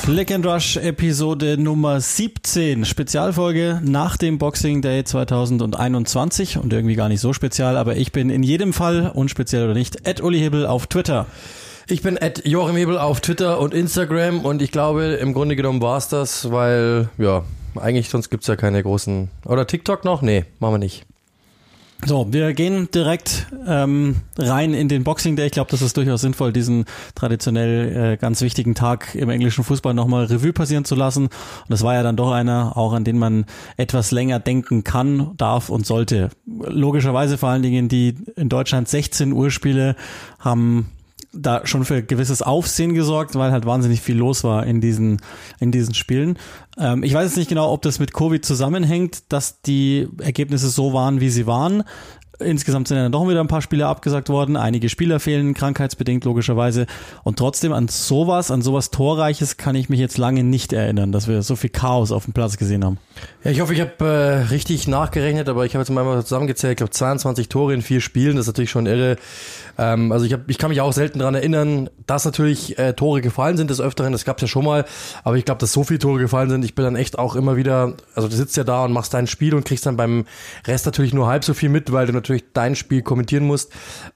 Click and Rush Episode Nummer 17, Spezialfolge nach dem Boxing Day 2021 und irgendwie gar nicht so spezial, aber ich bin in jedem Fall, unspeziell oder nicht, @UlliHebel auf Twitter. Ich bin @JoachimHebel auf Twitter und Instagram und ich glaube, im Grunde genommen war es das, weil, ja, eigentlich sonst gibt's ja keine großen... Oder TikTok noch? Nee, machen wir nicht. So, wir gehen direkt rein in den Boxing Day. Ich glaube, das ist durchaus sinnvoll, diesen traditionell ganz wichtigen Tag im englischen Fußball nochmal Revue passieren zu lassen. Und das war ja dann doch einer, auch an den man etwas länger denken kann, darf und sollte. Logischerweise vor allen Dingen die in Deutschland 16 Uhr Spiele haben da schon für gewisses Aufsehen gesorgt, weil halt wahnsinnig viel los war in diesen Spielen. Ich weiß jetzt nicht genau, ob das mit Covid zusammenhängt, dass die Ergebnisse so waren, wie sie waren. Insgesamt sind ja dann doch wieder ein paar Spiele abgesagt worden. Einige Spieler fehlen, krankheitsbedingt logischerweise. Und trotzdem an sowas Torreiches kann ich mich jetzt lange nicht erinnern, dass wir so viel Chaos auf dem Platz gesehen haben. Ja, ich hoffe, ich habe richtig nachgerechnet, aber ich habe jetzt mal zusammengezählt, ich glaube 22 Tore in 4 Spielen, das ist natürlich schon irre. Also ich kann mich auch selten daran erinnern, dass natürlich Tore gefallen sind des Öfteren, das gab's ja schon mal, aber ich glaube, dass so viele Tore gefallen sind, ich bin dann echt auch immer wieder, also du sitzt ja da und machst dein Spiel und kriegst dann beim Rest natürlich nur halb so viel mit, weil du natürlich dein Spiel kommentieren musst.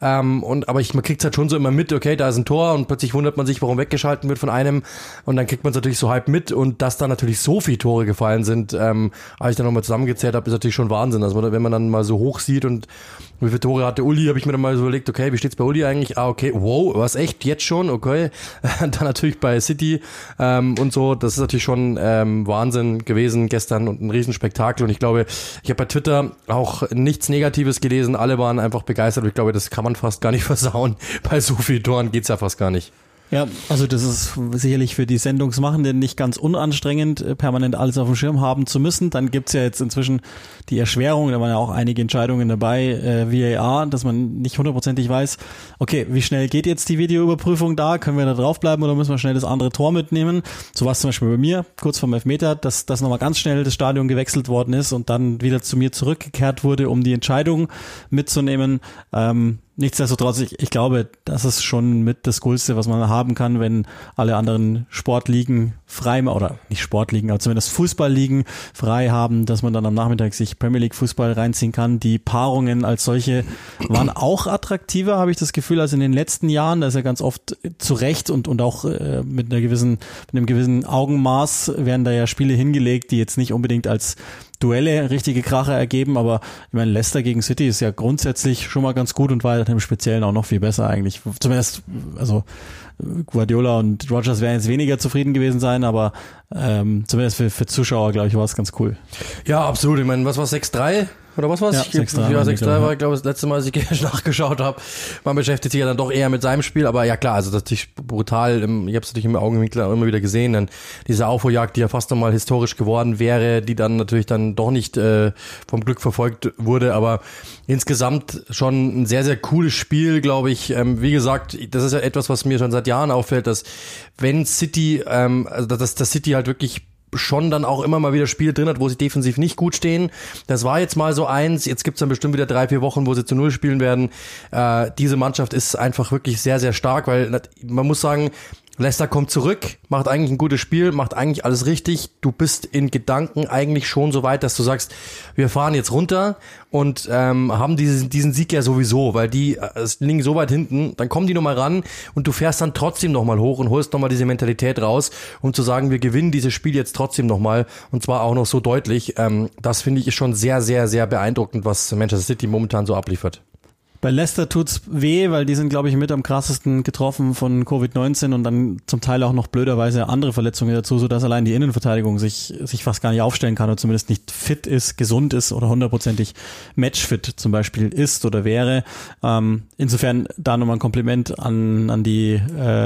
Man kriegt's halt schon so immer mit, okay, da ist ein Tor und plötzlich wundert man sich, warum weggeschalten wird von einem und dann kriegt man es natürlich so halb mit und dass da natürlich so viele Tore gefallen sind, als ich dann nochmal zusammengezählt habe, ist natürlich schon Wahnsinn. Also wenn man dann mal so hoch sieht und wie viele Tore hatte Uli, habe ich mir dann mal so überlegt, okay, wie steht's bei Uli eigentlich? Okay, wow, was echt, jetzt schon, okay. Dann natürlich bei City und so, das ist natürlich schon Wahnsinn gewesen gestern und ein Riesenspektakel und ich glaube, ich habe bei Twitter auch nichts Negatives gelesen, alle waren einfach begeistert und ich glaube, das kann man fast gar nicht versauen. Bei so vielen Toren geht's ja fast gar nicht. Ja, also das ist sicherlich für die Sendungsmachenden nicht ganz unanstrengend, permanent alles auf dem Schirm haben zu müssen. Dann gibt's ja jetzt inzwischen die Erschwerung, da waren ja auch einige Entscheidungen dabei, VAR, dass man nicht hundertprozentig weiß, okay, wie schnell geht jetzt die Videoüberprüfung da? Können wir da draufbleiben oder müssen wir schnell das andere Tor mitnehmen? So war es zum Beispiel bei mir, kurz vorm Elfmeter, dass nochmal ganz schnell das Stadion gewechselt worden ist und dann wieder zu mir zurückgekehrt wurde, um die Entscheidung mitzunehmen. Nichtsdestotrotz, ich glaube, das ist schon mit das Coolste, was man haben kann, wenn alle anderen Sportligen frei, oder nicht Sportligen, aber zumindest Fußballligen frei haben, dass man dann am Nachmittag sich Premier League Fußball reinziehen kann. Die Paarungen als solche waren auch attraktiver, habe ich das Gefühl, als in den letzten Jahren. Da ist ja ganz oft zu Recht und auch mit einem gewissen Augenmaß werden da ja Spiele hingelegt, die jetzt nicht unbedingt als Duelle richtige Kracher ergeben, aber ich meine, Leicester gegen City ist ja grundsätzlich schon mal ganz gut und war im Speziellen auch noch viel besser eigentlich. Zumindest, also Guardiola und Rodgers werden jetzt weniger zufrieden gewesen sein, aber zumindest für Zuschauer, glaube ich, war es ganz cool. Ja, absolut. Ich meine, was war 6-3? Oder was war's? Ja, 6-3. Ja, 6-3 war, ich glaube, das letzte Mal, als ich nachgeschaut habe. Man beschäftigt sich ja dann doch eher mit seinem Spiel, aber ja klar, also das ist natürlich brutal. Ich habe es natürlich im Augenwinkel immer wieder gesehen, dann diese Aufholjagd, die ja fast nochmal historisch geworden wäre, die dann natürlich dann doch nicht vom Glück verfolgt wurde, aber insgesamt schon ein sehr, sehr cooles Spiel, glaube ich. Wie gesagt, das ist ja etwas, was mir schon seit Jahren auffällt, dass wenn City, also dass City halt wirklich schon dann auch immer mal wieder Spiele drin hat, wo sie defensiv nicht gut stehen. Das war jetzt mal so eins. Jetzt gibt's dann bestimmt wieder 3-4 Wochen, wo sie zu 0 spielen werden. Diese Mannschaft ist einfach wirklich sehr, sehr stark, weil man muss sagen, Leicester kommt zurück, macht eigentlich ein gutes Spiel, macht eigentlich alles richtig. Du bist in Gedanken eigentlich schon so weit, dass du sagst, wir fahren jetzt runter und haben diesen Sieg ja sowieso, weil die liegen so weit hinten, dann kommen die nochmal ran und du fährst dann trotzdem nochmal hoch und holst nochmal diese Mentalität raus, um zu sagen, wir gewinnen dieses Spiel jetzt trotzdem nochmal und zwar auch noch so deutlich. Das finde ich ist schon sehr, sehr, sehr beeindruckend, was Manchester City momentan so abliefert. Bei Leicester tut's weh, weil die sind, glaube ich, mit am krassesten getroffen von Covid-19 und dann zum Teil auch noch blöderweise andere Verletzungen dazu, sodass allein die Innenverteidigung sich fast gar nicht aufstellen kann oder zumindest nicht fit ist, gesund ist oder hundertprozentig matchfit zum Beispiel ist oder wäre. Insofern da nochmal ein Kompliment an die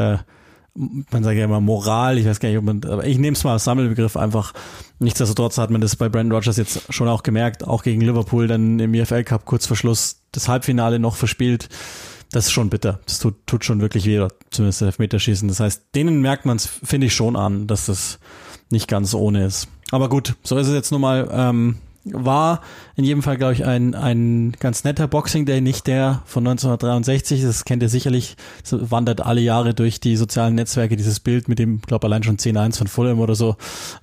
man sagt ja immer Moral, ich weiß gar nicht, aber ich nehme es mal als Sammelbegriff einfach. Nichtsdestotrotz hat man das bei Brendan Rodgers jetzt schon auch gemerkt, auch gegen Liverpool dann im EFL Cup kurz vor Schluss das Halbfinale noch verspielt. Das ist schon bitter. Das tut schon wirklich weh, zumindest Elfmeterschießen. Das heißt, denen merkt man es, finde ich, schon an, dass das nicht ganz ohne ist. Aber gut, so ist es jetzt nun mal. war in jedem Fall, glaube ich, ein ganz netter Boxing Day, nicht der von 1963, das kennt ihr sicherlich, das wandert alle Jahre durch die sozialen Netzwerke, dieses Bild mit dem, glaube allein schon 10-1 von Fulham oder so.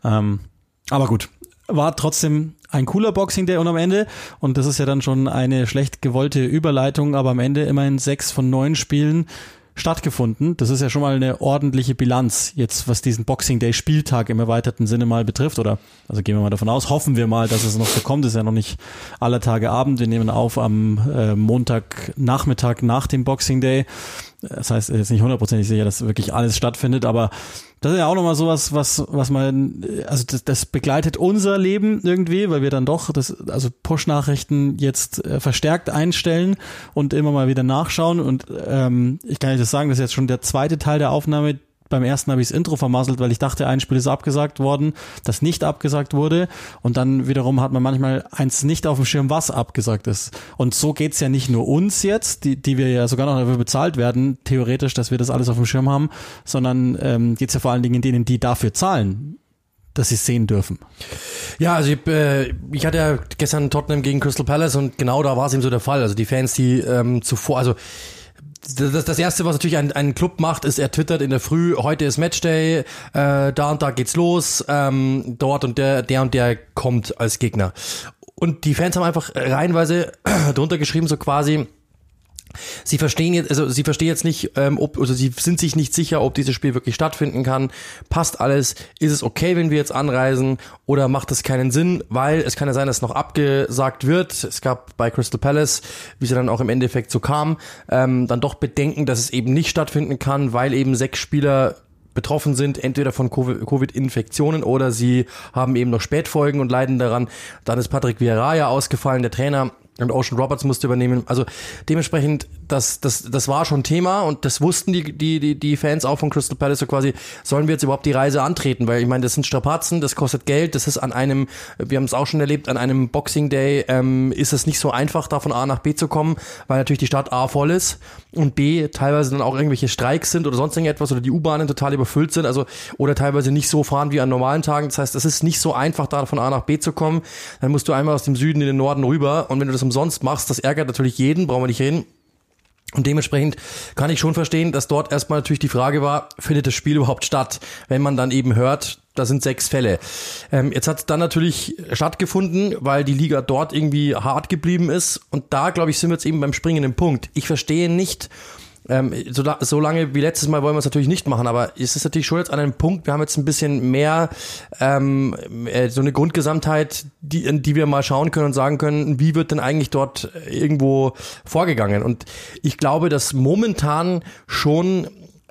Aber gut, war trotzdem ein cooler Boxing Day und am Ende, und das ist ja dann schon eine schlecht gewollte Überleitung, aber am Ende immerhin 6 von 9 Spielen stattgefunden. Das ist ja schon mal eine ordentliche Bilanz jetzt, was diesen Boxing Day Spieltag im erweiterten Sinne mal betrifft, oder? Also gehen wir mal davon aus, hoffen wir mal, dass es noch so kommt. Das ist ja noch nicht aller Tage Abend. Wir nehmen auf am Montagnachmittag nach dem Boxing Day. Das heißt, jetzt nicht 100% sicher, dass wirklich alles stattfindet, aber das ist ja auch nochmal sowas, was man, also das begleitet unser Leben irgendwie, weil wir dann doch also Push-Nachrichten jetzt verstärkt einstellen und immer mal wieder nachschauen, und ich kann euch das sagen, das ist jetzt schon der zweite Teil der Aufnahme. Beim ersten habe ich das Intro vermasselt, weil ich dachte, ein Spiel ist abgesagt worden, das nicht abgesagt wurde, und dann wiederum hat man manchmal eins nicht auf dem Schirm, was abgesagt ist. Und so geht's ja nicht nur uns jetzt, die wir ja sogar noch dafür bezahlt werden, theoretisch, dass wir das alles auf dem Schirm haben, sondern geht's ja vor allen Dingen denen, die dafür zahlen, dass sie es sehen dürfen. Ja, also ich hatte ja gestern Tottenham gegen Crystal Palace, und genau da war es eben so der Fall. Also die Fans, die zuvor, also das Erste, was natürlich ein Club macht, ist, er twittert in der Früh, heute ist Matchday, da und da geht's los, dort und der kommt als Gegner. Und die Fans haben einfach reihenweise drunter geschrieben, so quasi, sie verstehen jetzt nicht, sie sind sich nicht sicher, ob dieses Spiel wirklich stattfinden kann. Passt alles? Ist es okay, wenn wir jetzt anreisen? Oder macht es keinen Sinn? Weil es kann ja sein, dass noch abgesagt wird. Es gab bei Crystal Palace, wie es dann auch im Endeffekt so kam, dann doch Bedenken, dass es eben nicht stattfinden kann, weil eben 6 Spieler betroffen sind, entweder von Covid-Infektionen oder sie haben eben noch Spätfolgen und leiden daran. Dann ist Patrick Vieira ja ausgefallen, der Trainer, und Ocean Roberts musste übernehmen. Also dementsprechend, das war schon Thema, und das wussten die Fans auch von Crystal Palace, so quasi, sollen wir jetzt überhaupt die Reise antreten? Weil ich meine, das sind Strapazen, das kostet Geld, das ist wir haben es auch schon erlebt, an einem Boxing Day ist es nicht so einfach, da von A nach B zu kommen, weil natürlich die Stadt A voll ist und B teilweise dann auch irgendwelche Streiks sind oder sonst irgendetwas, oder die U-Bahnen total überfüllt sind, also oder teilweise nicht so fahren wie an normalen Tagen. Das heißt, es ist nicht so einfach, da von A nach B zu kommen. Dann musst du einmal aus dem Süden in den Norden rüber, und wenn du das umsonst machst, das ärgert natürlich jeden, brauchen wir nicht reden. Und dementsprechend kann ich schon verstehen, dass dort erstmal natürlich die Frage war, findet das Spiel überhaupt statt, wenn man dann eben hört, da sind 6 Fälle. Jetzt hat es dann natürlich stattgefunden, weil die Liga dort irgendwie hart geblieben ist, und da, glaube ich, sind wir jetzt eben beim springenden Punkt. Ich verstehe nicht, so lange wie letztes Mal wollen wir es natürlich nicht machen, aber es ist natürlich schon jetzt an einem Punkt, wir haben jetzt ein bisschen mehr so eine Grundgesamtheit, die wir mal schauen können und sagen können, wie wird denn eigentlich dort irgendwo vorgegangen? Und ich glaube, dass momentan schon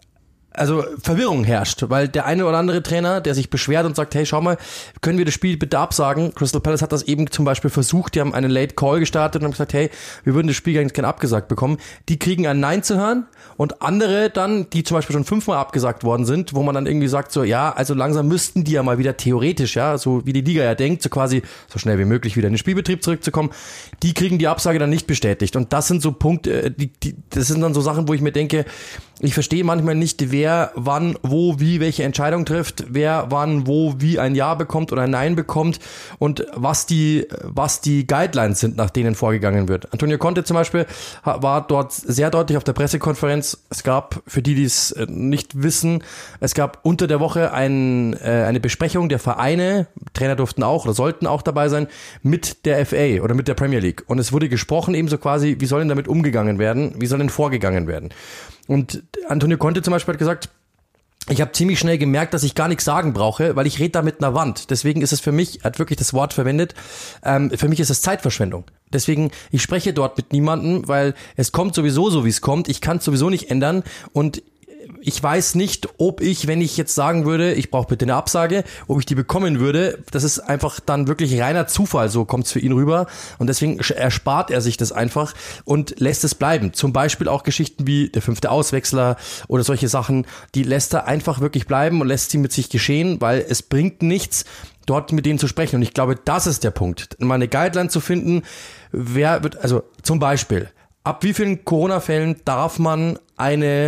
Verwirrung herrscht, weil der eine oder andere Trainer, der sich beschwert und sagt, hey, schau mal, können wir das Spiel bitte absagen? Crystal Palace hat das eben zum Beispiel versucht, die haben einen Late Call gestartet und haben gesagt, hey, wir würden das Spiel ganz gerne abgesagt bekommen. Die kriegen ein Nein zu hören, und andere dann, die zum Beispiel schon 5-mal abgesagt worden sind, wo man dann irgendwie sagt, so, ja, also langsam müssten die ja mal wieder theoretisch, ja, so wie die Liga ja denkt, so quasi so schnell wie möglich wieder in den Spielbetrieb zurückzukommen, die kriegen die Absage dann nicht bestätigt. Und das sind so Punkte, das sind dann so Sachen, wo ich mir denke, ich verstehe manchmal nicht, wer wann, wo, wie welche Entscheidung trifft, wer wann, wo, wie ein Ja bekommt oder ein Nein bekommt, und was die Guidelines sind, nach denen vorgegangen wird. Antonio Conte zum Beispiel war dort sehr deutlich auf der Pressekonferenz. Es gab, für die es nicht wissen, es gab unter der Woche eine Besprechung der Vereine, Trainer durften auch oder sollten auch dabei sein, mit der FA oder mit der Premier League. Und es wurde gesprochen eben so quasi, wie soll denn damit umgegangen werden, wie soll denn vorgegangen werden. Und Antonio Conte zum Beispiel hat gesagt, ich habe ziemlich schnell gemerkt, dass ich gar nichts sagen brauche, weil ich rede da mit einer Wand. Deswegen ist es für mich, er hat wirklich das Wort verwendet, für mich ist es Zeitverschwendung. Deswegen, ich spreche dort mit niemandem, weil es kommt sowieso so, wie es kommt. Ich kann es sowieso nicht ändern, und ich weiß nicht, ob ich, wenn ich jetzt sagen würde, ich brauche bitte eine Absage, ob ich die bekommen würde. Das ist einfach dann wirklich reiner Zufall, so kommt es für ihn rüber. Und deswegen erspart er sich das einfach und lässt es bleiben. Zum Beispiel auch Geschichten wie der 5. Auswechsler oder solche Sachen, die lässt er einfach wirklich bleiben und lässt sie mit sich geschehen, weil es bringt nichts, dort mit denen zu sprechen. Und ich glaube, das ist der Punkt. Mal eine Guideline zu finden, zum Beispiel, ab wie vielen Corona-Fällen darf man eine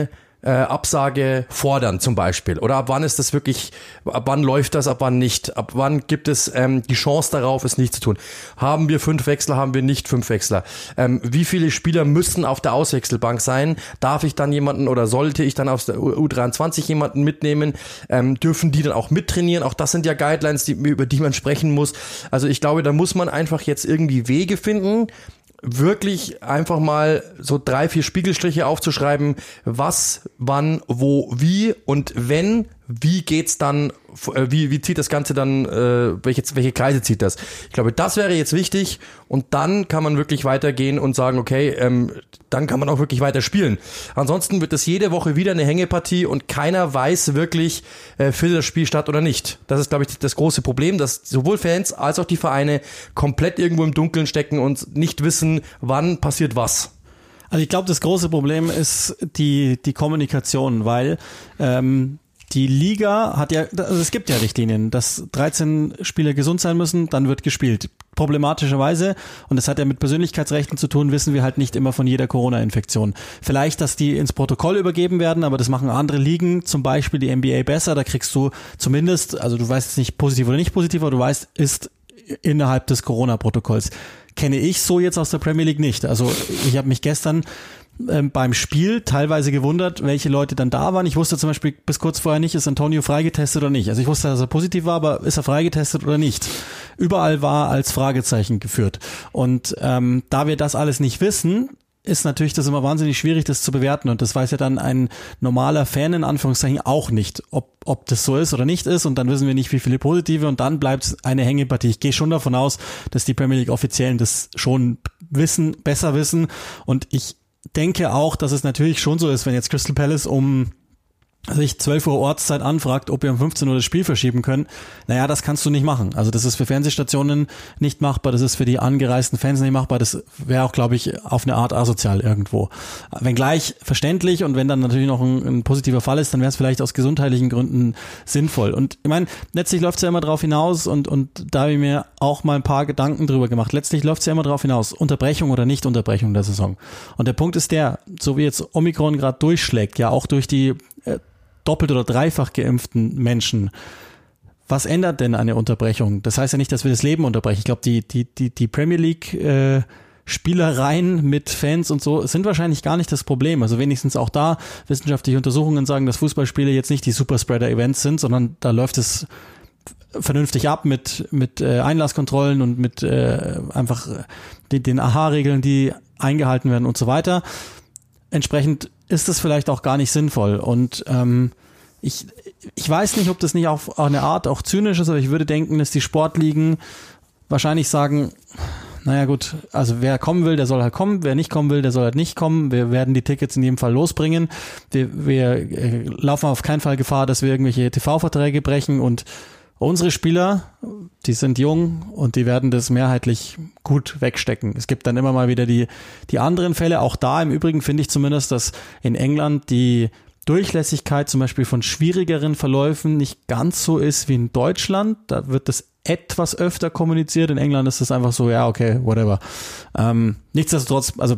Absage fordern zum Beispiel? Oder ab wann ist das wirklich, ab wann läuft das, ab wann nicht? Ab wann gibt es die Chance darauf, es nicht zu tun? Haben wir 5 Wechsler, haben wir nicht 5 Wechsler? Wie viele Spieler müssen auf der Auswechselbank sein? Darf ich dann jemanden oder sollte ich dann aus der U23 jemanden mitnehmen? Dürfen die dann auch mittrainieren? Auch das sind ja Guidelines, über die man sprechen muss. Also ich glaube, da muss man einfach jetzt irgendwie Wege finden, wirklich einfach mal so 3-4 Spiegelstriche aufzuschreiben, was, wann, wo, wie und wenn, wie geht's dann, wie zieht das Ganze dann, welche Kreise zieht das? Ich glaube, das wäre jetzt wichtig und dann kann man wirklich weitergehen und sagen, okay, dann kann man auch wirklich weiter spielen. Ansonsten wird es jede Woche wieder eine Hängepartie und keiner weiß wirklich, findet das Spiel statt oder nicht. Das ist, glaube ich, das große Problem, dass sowohl Fans als auch die Vereine komplett irgendwo im Dunkeln stecken und nicht wissen, wann passiert was. Also ich glaube, das große Problem ist die Kommunikation, weil die Liga hat ja, also es gibt ja Richtlinien, dass 13 Spieler gesund sein müssen, dann wird gespielt. Problematischerweise, und das hat ja mit Persönlichkeitsrechten zu tun, wissen wir halt nicht immer von jeder Corona-Infektion. Vielleicht, dass die ins Protokoll übergeben werden, aber das machen andere Ligen, zum Beispiel die NBA besser, da kriegst du zumindest, also du weißt jetzt nicht positiv oder nicht positiv, aber du weißt, ist innerhalb des Corona-Protokolls. Kenne ich so jetzt aus der Premier League nicht. Also ich habe mich gestern beim Spiel teilweise gewundert, welche Leute dann da waren. Ich wusste zum Beispiel bis kurz vorher nicht, ist Antonio freigetestet oder nicht. Also ich wusste, dass er positiv war, aber ist er freigetestet oder nicht? Überall war als Fragezeichen geführt. Und da wir das alles nicht wissen, ist natürlich das immer wahnsinnig schwierig, das zu bewerten. Und das weiß ja dann ein normaler Fan in Anführungszeichen auch nicht, ob das so ist oder nicht ist. Und dann wissen wir nicht, wie viele Positive. Und dann bleibt es eine Hängepartie. Ich gehe schon davon aus, dass die Premier League Offiziellen das schon wissen, besser wissen. Und ich denke auch, dass es natürlich schon so ist, wenn jetzt Crystal Palace um 12 Uhr Ortszeit anfragt, ob wir um 15 Uhr das Spiel verschieben können. Naja, das kannst du nicht machen. Also das ist für Fernsehstationen nicht machbar, das ist für die angereisten Fans nicht machbar, das wäre auch, glaube ich, auf eine Art asozial irgendwo. Wenngleich verständlich und wenn dann natürlich noch ein positiver Fall ist, dann wäre es vielleicht aus gesundheitlichen Gründen sinnvoll. Und ich meine, letztlich läuft es ja immer darauf hinaus und da habe ich mir auch mal ein paar Gedanken drüber gemacht. Letztlich läuft es ja immer darauf hinaus, Unterbrechung oder Nicht-Unterbrechung der Saison. Und der Punkt ist der, so wie jetzt Omikron gerade durchschlägt, ja auch durch die doppelt oder dreifach geimpften Menschen. Was ändert denn eine Unterbrechung? Das heißt ja nicht, dass wir das Leben unterbrechen. Ich glaube, die Premier League Spielereien mit Fans und so sind wahrscheinlich gar nicht das Problem. Also wenigstens auch da wissenschaftliche Untersuchungen sagen, dass Fußballspiele jetzt nicht die Superspreader-Events sind, sondern da läuft es vernünftig ab mit Einlasskontrollen und mit einfach den AHA-Regeln, die eingehalten werden und so weiter. Entsprechend ist es vielleicht auch gar nicht sinnvoll. Und ich weiß nicht, ob das nicht auf eine Art auch zynisch ist, aber ich würde denken, dass die Sportligen wahrscheinlich sagen, naja gut, also wer kommen will, der soll halt kommen, wer nicht kommen will, der soll halt nicht kommen. Wir werden die Tickets in jedem Fall losbringen. Wir laufen auf keinen Fall Gefahr, dass wir irgendwelche TV-Verträge brechen und unsere Spieler, die sind jung und die werden das mehrheitlich gut wegstecken. Es gibt dann immer mal wieder die anderen Fälle. Auch da im Übrigen finde ich zumindest, dass in England die Durchlässigkeit zum Beispiel von schwierigeren Verläufen nicht ganz so ist wie in Deutschland. Da wird das etwas öfter kommuniziert. In England ist das einfach so, ja, okay, whatever. Nichtsdestotrotz, also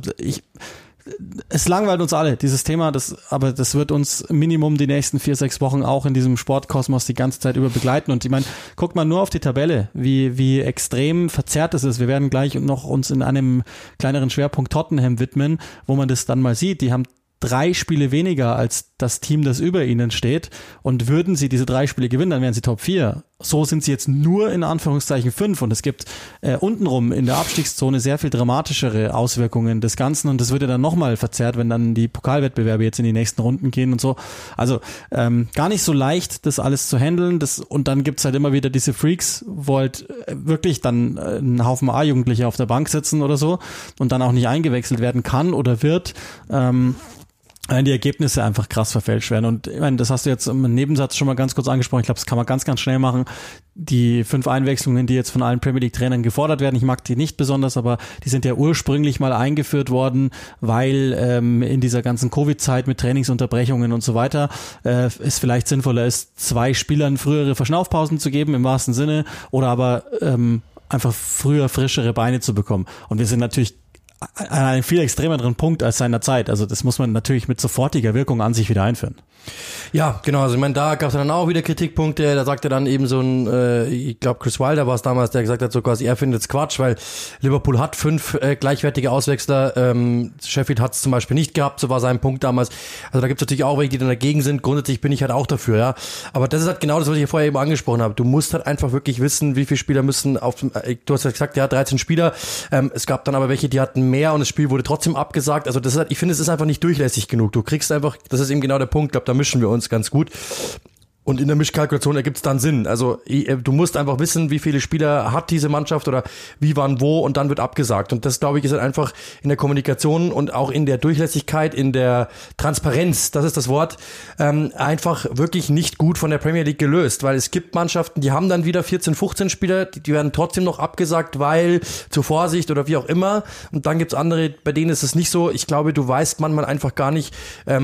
es langweilt uns alle, dieses Thema, aber das wird uns Minimum die nächsten 4-6 Wochen auch in diesem Sportkosmos die ganze Zeit über begleiten. Und ich meine, guckt mal nur auf die Tabelle, wie extrem verzerrt es ist. Wir werden gleich noch uns in einem kleineren Schwerpunkt Tottenham widmen, wo man das dann mal sieht. Die haben 3 Spiele weniger als das Team, das über ihnen steht. Und würden sie diese 3 Spiele gewinnen, dann wären sie Top 4. So sind sie jetzt nur in Anführungszeichen 5. Und es gibt untenrum in der Abstiegszone sehr viel dramatischere Auswirkungen des Ganzen. Und das würde dann nochmal verzerrt, wenn dann die Pokalwettbewerbe jetzt in die nächsten Runden gehen und so. Also gar nicht so leicht, das alles zu handeln. Und dann gibt's halt immer wieder diese Freaks, wo halt wirklich dann ein Haufen A-Jugendliche auf der Bank sitzen oder so und dann auch nicht eingewechselt werden kann oder wird. Die Ergebnisse einfach krass verfälscht werden. Und ich meine, das hast du jetzt im Nebensatz schon mal ganz kurz angesprochen. Ich glaube, das kann man ganz, ganz schnell machen. Die 5 Einwechslungen, die jetzt von allen Premier League Trainern gefordert werden, ich mag die nicht besonders, aber die sind ja ursprünglich mal eingeführt worden, weil in dieser ganzen Covid-Zeit mit Trainingsunterbrechungen und so weiter es vielleicht sinnvoller ist, 2 Spielern frühere Verschnaufpausen zu geben, im wahrsten Sinne, oder aber einfach früher frischere Beine zu bekommen. Und wir sind natürlich einen viel extremeren Punkt als seiner Zeit. Also das muss man natürlich mit sofortiger Wirkung an sich wieder einführen. Ja, genau. Also ich meine, da gab es dann auch wieder Kritikpunkte. Da sagte dann eben so ein, ich glaube Chris Wilder war es damals, der gesagt hat, so quasi, er findet es Quatsch, weil Liverpool hat 5 gleichwertige Auswechsler. Sheffield hat es zum Beispiel nicht gehabt, so war sein Punkt damals. Also da gibt es natürlich auch welche, die dann dagegen sind. Grundsätzlich bin ich halt auch dafür, ja. Aber das ist halt genau das, was ich ja vorher eben angesprochen habe. Du musst halt einfach wirklich wissen, wie viele Spieler müssen du hast ja gesagt, ja, 13 Spieler. Es gab dann aber welche, die hatten mehr und das Spiel wurde trotzdem abgesagt. Also das ist halt, ich finde, es ist einfach nicht durchlässig genug. Du kriegst einfach, das ist eben genau der Punkt, ich glaube, da mischen wir uns ganz gut. Und in der Mischkalkulation ergibt es dann Sinn. Also du musst einfach wissen, wie viele Spieler hat diese Mannschaft oder wie, wann, wo und dann wird abgesagt. Und das, glaube ich, ist halt einfach in der Kommunikation und auch in der Durchlässigkeit, in der Transparenz, das ist das Wort, einfach wirklich nicht gut von der Premier League gelöst. Weil es gibt Mannschaften, die haben dann wieder 14, 15 Spieler, die werden trotzdem noch abgesagt, weil zur Vorsicht oder wie auch immer. Und dann gibt's andere, bei denen ist es nicht so. Ich glaube, du weißt manchmal einfach gar nicht,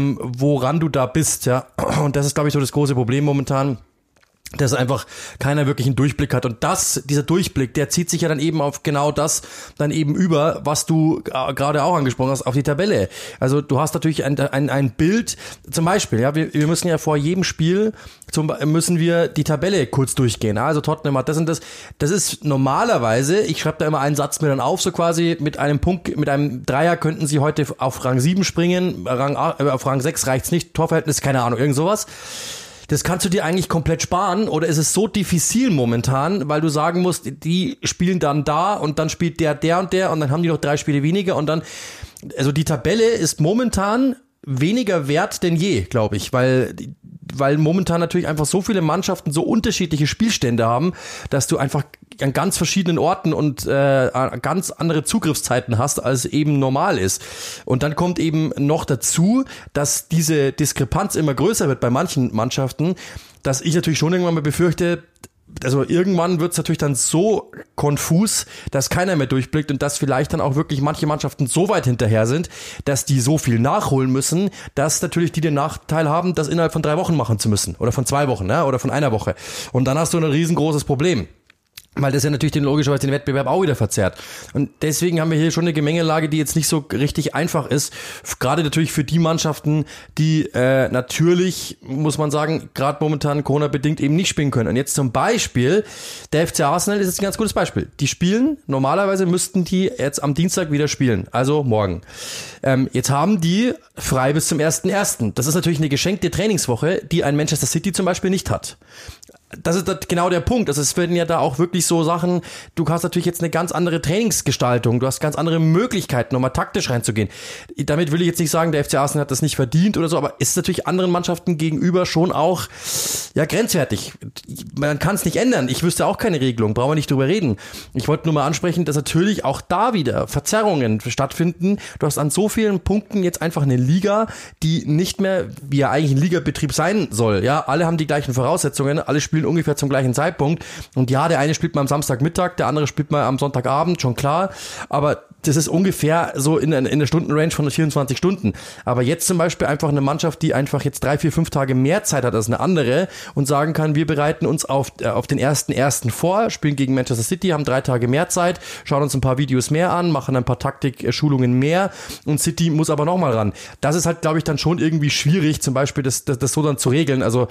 woran du da bist. Ja. Und das ist, glaube ich, so das große Problem momentan, dass einfach keiner wirklich einen Durchblick hat. Und dieser Durchblick, der zieht sich ja dann eben auf genau das dann eben über, was du gerade auch angesprochen hast, auf die Tabelle. Also du hast natürlich ein Bild, zum Beispiel, ja, wir müssen ja vor jedem Spiel müssen wir die Tabelle kurz durchgehen. Also Tottenham hat das und das. Das ist normalerweise, ich schreibe da immer einen Satz mir dann auf, so quasi mit einem Punkt, mit einem Dreier könnten sie heute auf Rang 7 springen, auf Rang 6 reicht's nicht, Torverhältnis, keine Ahnung, irgend sowas. Das kannst du dir eigentlich komplett sparen oder ist es so diffizil momentan, weil du sagen musst, die spielen dann da und dann spielt der und der und dann haben die noch 3 Spiele weniger und dann, also die Tabelle ist momentan weniger wert denn je, glaube ich, weil momentan natürlich einfach so viele Mannschaften so unterschiedliche Spielstände haben, dass du einfach an ganz verschiedenen Orten und ganz andere Zugriffszeiten hast, als eben normal ist. Und dann kommt eben noch dazu, dass diese Diskrepanz immer größer wird bei manchen Mannschaften, dass ich natürlich schon irgendwann mal befürchte, also irgendwann wird es natürlich dann so konfus, dass keiner mehr durchblickt und dass vielleicht dann auch wirklich manche Mannschaften so weit hinterher sind, dass die so viel nachholen müssen, dass natürlich die den Nachteil haben, das innerhalb von 3 Wochen machen zu müssen oder von 2 Wochen, ja, oder von 1 Woche. Und dann hast du ein riesengroßes Problem. Weil das ja natürlich logischerweise den Wettbewerb auch wieder verzerrt. Und deswegen haben wir hier schon eine Gemengelage, die jetzt nicht so richtig einfach ist. Gerade natürlich für die Mannschaften, die natürlich, muss man sagen, gerade momentan Corona-bedingt eben nicht spielen können. Und jetzt zum Beispiel, der FC Arsenal ist jetzt ein ganz gutes Beispiel. Die spielen, normalerweise müssten die jetzt am Dienstag wieder spielen, also morgen. Jetzt haben die frei bis zum 1.1. Das ist natürlich eine geschenkte Trainingswoche, die ein Manchester City zum Beispiel nicht hat. Das ist genau der Punkt. Also es werden ja da auch wirklich so Sachen, du hast natürlich jetzt eine ganz andere Trainingsgestaltung, du hast ganz andere Möglichkeiten, nochmal taktisch reinzugehen. Damit will ich jetzt nicht sagen, der FC Arsenal hat das nicht verdient oder so, aber ist natürlich anderen Mannschaften gegenüber schon auch ja grenzwertig. Man kann es nicht ändern. Ich wüsste auch keine Regelung, brauchen wir nicht drüber reden. Ich wollte nur mal ansprechen, dass natürlich auch da wieder Verzerrungen stattfinden. Du hast an so vielen Punkten jetzt einfach eine Liga, die nicht mehr, wie ja eigentlich ein Ligabetrieb sein soll. Ja, alle haben die gleichen Voraussetzungen, alle spielen ungefähr zum gleichen Zeitpunkt. Und ja, der eine spielt mal am Samstagmittag, der andere spielt mal am Sonntagabend, schon klar. Aber das ist ungefähr so in der Stundenrange von 24 Stunden. Aber jetzt zum Beispiel einfach eine Mannschaft, die einfach jetzt 3, 4, 5 Tage mehr Zeit hat als eine andere und sagen kann, wir bereiten uns auf den 1.1. vor, spielen gegen Manchester City, haben 3 Tage mehr Zeit, schauen uns ein paar Videos mehr an, machen ein paar Taktik-Schulungen mehr und City muss aber nochmal ran. Das ist halt, glaube ich, dann schon irgendwie schwierig, zum Beispiel das so dann zu regeln. Also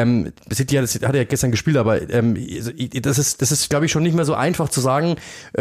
City hat ja gestern gespielt, aber das ist, glaube ich, schon nicht mehr so einfach zu sagen,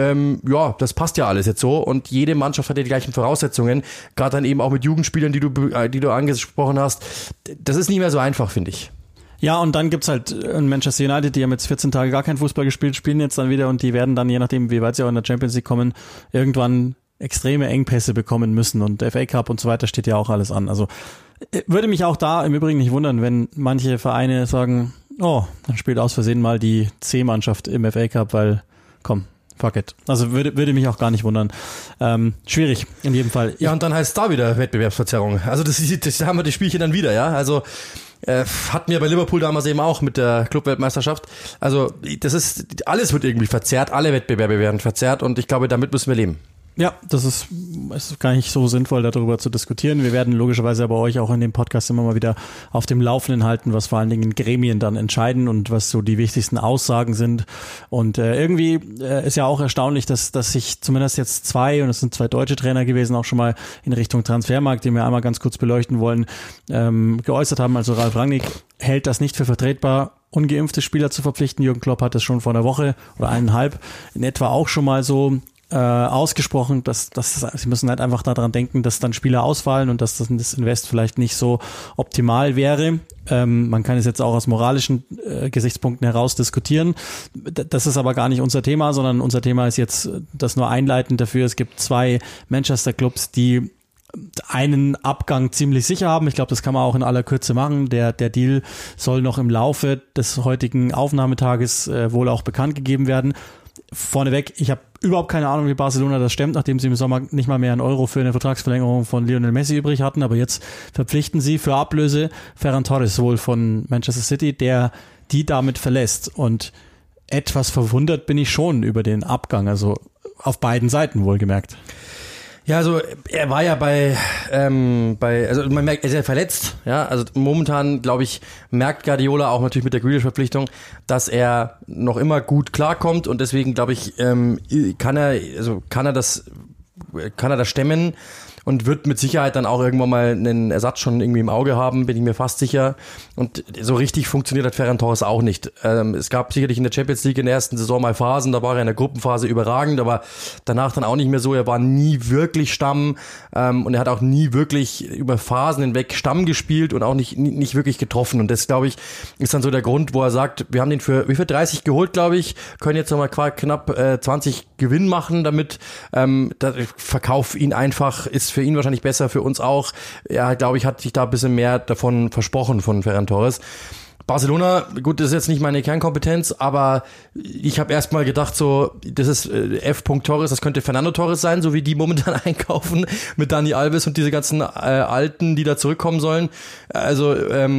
ja, das passt ja alles jetzt so. Und jede Mannschaft hat ja die gleichen Voraussetzungen, gerade dann eben auch mit Jugendspielern, die du angesprochen hast. Das ist nicht mehr so einfach, finde ich. Ja, und dann gibt's halt Manchester United, die haben jetzt 14 Tage gar kein Fußball gespielt, spielen jetzt dann wieder und die werden dann, je nachdem, wie weit sie auch in der Champions League kommen, irgendwann extreme Engpässe bekommen müssen und der FA Cup und so weiter steht ja auch alles an. Also würde mich auch da im Übrigen nicht wundern, wenn manche Vereine sagen, oh, dann spielt aus Versehen mal die C-Mannschaft im FA Cup, weil, komm, fuck it. Also würde mich auch gar nicht wundern. Schwierig, in jedem Fall. Ja, und dann heißt es da wieder Wettbewerbsverzerrung. Also das haben wir die Spielchen dann wieder, ja. Also hatten wir bei Liverpool damals eben auch mit der Clubweltmeisterschaft. Also alles wird irgendwie verzerrt, alle Wettbewerbe werden verzerrt und ich glaube, damit müssen wir leben. Ja, das ist gar nicht so sinnvoll, darüber zu diskutieren. Wir werden logischerweise aber euch auch in dem Podcast immer mal wieder auf dem Laufenden halten, was vor allen Dingen Gremien dann entscheiden und was so die wichtigsten Aussagen sind. Und irgendwie ist ja auch erstaunlich, dass sich zumindest jetzt zwei, und es sind zwei deutsche Trainer gewesen, auch schon mal in Richtung Transfermarkt, den wir einmal ganz kurz beleuchten wollen, geäußert haben. Also Ralf Rangnick hält das nicht für vertretbar, ungeimpfte Spieler zu verpflichten. Jürgen Klopp hat das schon vor einer Woche oder 1,5 in etwa auch schon mal so ausgesprochen, dass sie müssen halt einfach daran denken, dass dann Spieler ausfallen und dass das Invest vielleicht nicht so optimal wäre. Man kann es jetzt auch aus moralischen Gesichtspunkten heraus diskutieren. Das ist aber gar nicht unser Thema, sondern unser Thema ist jetzt das nur einleitend dafür. Es gibt zwei Manchester-Clubs, die einen Abgang ziemlich sicher haben. Ich glaube, das kann man auch in aller Kürze machen. Der Deal soll noch im Laufe des heutigen Aufnahmetages wohl auch bekannt gegeben werden. Vorneweg, ich habe überhaupt keine Ahnung, wie Barcelona das stemmt, nachdem sie im Sommer nicht mal mehr einen Euro für eine Vertragsverlängerung von Lionel Messi übrig hatten. Aber jetzt verpflichten sie für Ablöse Ferran Torres wohl von Manchester City, der die damit verlässt. Und etwas verwundert bin ich schon über den Abgang, also auf beiden Seiten wohlgemerkt. Ja, also er war ja also man merkt, er ist ja verletzt, ja, also momentan, glaube ich, merkt Guardiola auch natürlich mit der Grealish-Verpflichtung, dass er noch immer gut klarkommt und deswegen, glaube ich, kann er das stemmen und wird mit Sicherheit dann auch irgendwann mal einen Ersatz schon irgendwie im Auge haben, bin ich mir fast sicher. Und so richtig funktioniert hat Ferran Torres auch nicht. Es gab sicherlich in der Champions League in der ersten Saison mal Phasen, da war er in der Gruppenphase überragend, aber danach dann auch nicht mehr so. Er war nie wirklich Stamm und er hat auch nie wirklich über Phasen hinweg Stamm gespielt und auch nicht wirklich getroffen. Und das, glaube ich, ist dann so der Grund, wo er sagt, wir haben den für 30 geholt, glaube ich, können jetzt nochmal knapp 20 Gewinn machen damit. Verkauf ihn einfach, ist für ihn wahrscheinlich besser, für uns auch. Ja, glaube ich, hat sich da ein bisschen mehr davon versprochen von Ferran Torres. Barcelona, gut, das ist jetzt nicht meine Kernkompetenz, aber ich habe erstmal gedacht, so, das ist F. Torres, das könnte Fernando Torres sein, so wie die momentan einkaufen mit Dani Alves und diese ganzen Alten, die da zurückkommen sollen. Also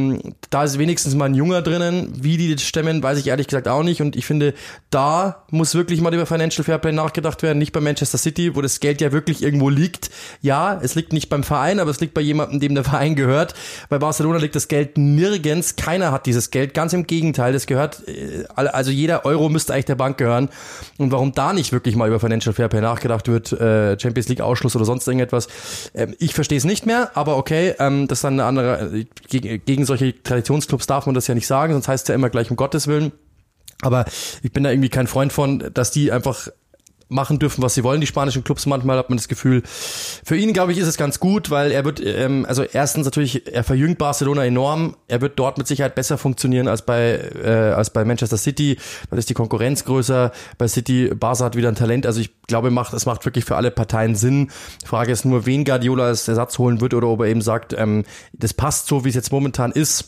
da ist wenigstens mal ein Junger drinnen. Wie die das stemmen, weiß ich ehrlich gesagt auch nicht. Und ich finde, da muss wirklich mal über Financial Fairplay nachgedacht werden, nicht bei Manchester City, wo das Geld ja wirklich irgendwo liegt. Ja, es liegt nicht beim Verein, aber es liegt bei jemandem, dem der Verein gehört. Bei Barcelona liegt das Geld nirgends. Keiner hat dieses Geld. Ganz im Gegenteil, das gehört, also jeder Euro müsste eigentlich der Bank gehören. Und warum da nicht wirklich mal über Financial Fairplay nachgedacht wird, Champions League Ausschluss oder sonst irgendetwas, ich verstehe es nicht mehr, aber okay, das ist dann eine andere, gegen solche Traditionsclubs darf man das ja nicht sagen, sonst heißt es ja immer gleich um Gottes Willen. Aber ich bin da irgendwie kein Freund von, dass die einfach machen dürfen, was sie wollen, die spanischen Clubs. Manchmal hat man das Gefühl, für ihn, glaube ich, ist es ganz gut, weil er wird, also erstens natürlich, er verjüngt Barcelona enorm, er wird dort mit Sicherheit besser funktionieren als bei Manchester City, dann ist die Konkurrenz größer, bei City, Barca hat wieder ein Talent, also ich glaube, es macht wirklich für alle Parteien Sinn. Die Frage ist nur, wen Guardiola als Ersatz holen wird oder ob er eben sagt, das passt so, wie es jetzt momentan ist.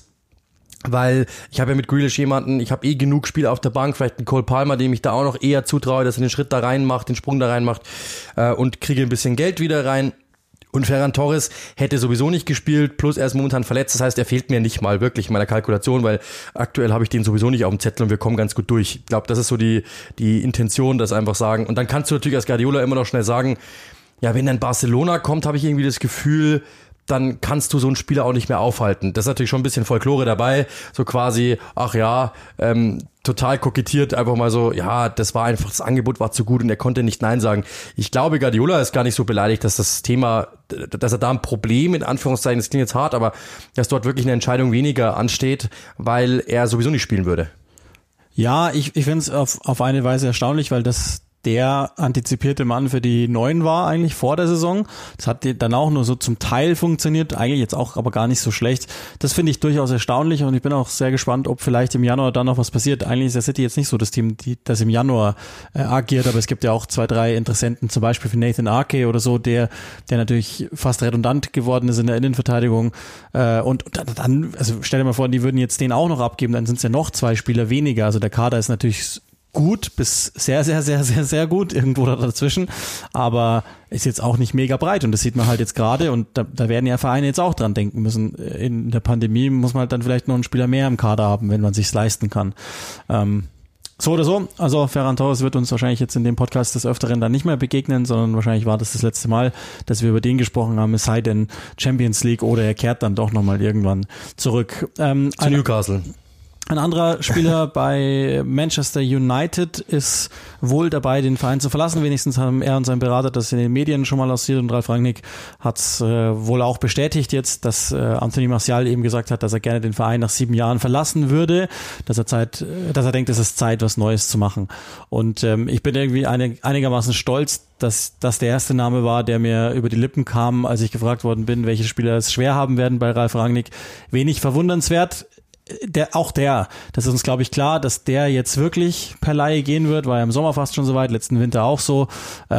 Weil ich habe ja mit Grealish jemanden, ich habe genug Spiele auf der Bank, vielleicht einen Cole Palmer, dem ich da auch noch eher zutraue, dass er den Schritt da rein macht, den Sprung da rein macht und kriege ein bisschen Geld wieder rein. Und Ferran Torres hätte sowieso nicht gespielt, plus er ist momentan verletzt, das heißt, er fehlt mir nicht mal wirklich in meiner Kalkulation, weil aktuell habe ich den sowieso nicht auf dem Zettel und wir kommen ganz gut durch. Ich glaube, das ist so die Intention, das einfach sagen. Und dann kannst du natürlich als Guardiola immer noch schnell sagen, ja, wenn dann Barcelona kommt, habe ich irgendwie das Gefühl, dann kannst du so einen Spieler auch nicht mehr aufhalten. Das ist natürlich schon ein bisschen Folklore dabei, so quasi, ach ja, total kokettiert, einfach mal so, ja, das Angebot war zu gut und er konnte nicht Nein sagen. Ich glaube, Guardiola ist gar nicht so beleidigt, dass das Thema, dass er da ein Problem, in Anführungszeichen, das klingt jetzt hart, aber dass dort wirklich eine Entscheidung weniger ansteht, weil er sowieso nicht spielen würde. Ja, ich finde es auf eine Weise erstaunlich, weil das der antizipierte Mann für die Neuen war eigentlich vor der Saison. Das hat dann auch nur so zum Teil funktioniert, eigentlich jetzt auch aber gar nicht so schlecht. Das finde ich durchaus erstaunlich und ich bin auch sehr gespannt, ob vielleicht im Januar dann noch was passiert. Eigentlich ist der City jetzt nicht so das Team, das im Januar agiert, aber es gibt ja auch 2, 3 Interessenten, zum Beispiel für Nathan Ake oder so, der natürlich fast redundant geworden ist in der Innenverteidigung. Und dann, also stell dir mal vor, die würden jetzt den auch noch abgeben, dann sind es ja noch 2 Spieler weniger. Also der Kader ist natürlich gut bis sehr, sehr, sehr, sehr, sehr gut, irgendwo dazwischen, aber ist jetzt auch nicht mega breit und das sieht man halt jetzt gerade und da werden ja Vereine jetzt auch dran denken müssen. In der Pandemie muss man halt dann vielleicht noch einen Spieler mehr im Kader haben, wenn man sich's leisten kann. So oder so, also Ferran Torres wird uns wahrscheinlich jetzt in dem Podcast des Öfteren dann nicht mehr begegnen, sondern wahrscheinlich war das letzte Mal, dass wir über den gesprochen haben, es sei denn Champions League oder er kehrt dann doch nochmal irgendwann zurück. Zu Newcastle. Ein anderer Spieler bei Manchester United ist wohl dabei, den Verein zu verlassen. Wenigstens haben er und sein Berater das in den Medien schon mal lanciert und Ralf Rangnick hat es wohl auch bestätigt jetzt, dass Anthony Martial eben gesagt hat, dass er gerne den Verein nach 7 Jahren verlassen würde, dass er denkt, es ist Zeit, was Neues zu machen. Und ich bin irgendwie einigermaßen stolz, dass das der erste Name war, der mir über die Lippen kam, als ich gefragt worden bin, welche Spieler es schwer haben werden bei Ralf Rangnick. Wenig verwundernswert. Das ist uns, glaube ich, klar, dass der jetzt wirklich per Leihe gehen wird, war ja im Sommer fast schon soweit, letzten Winter auch so.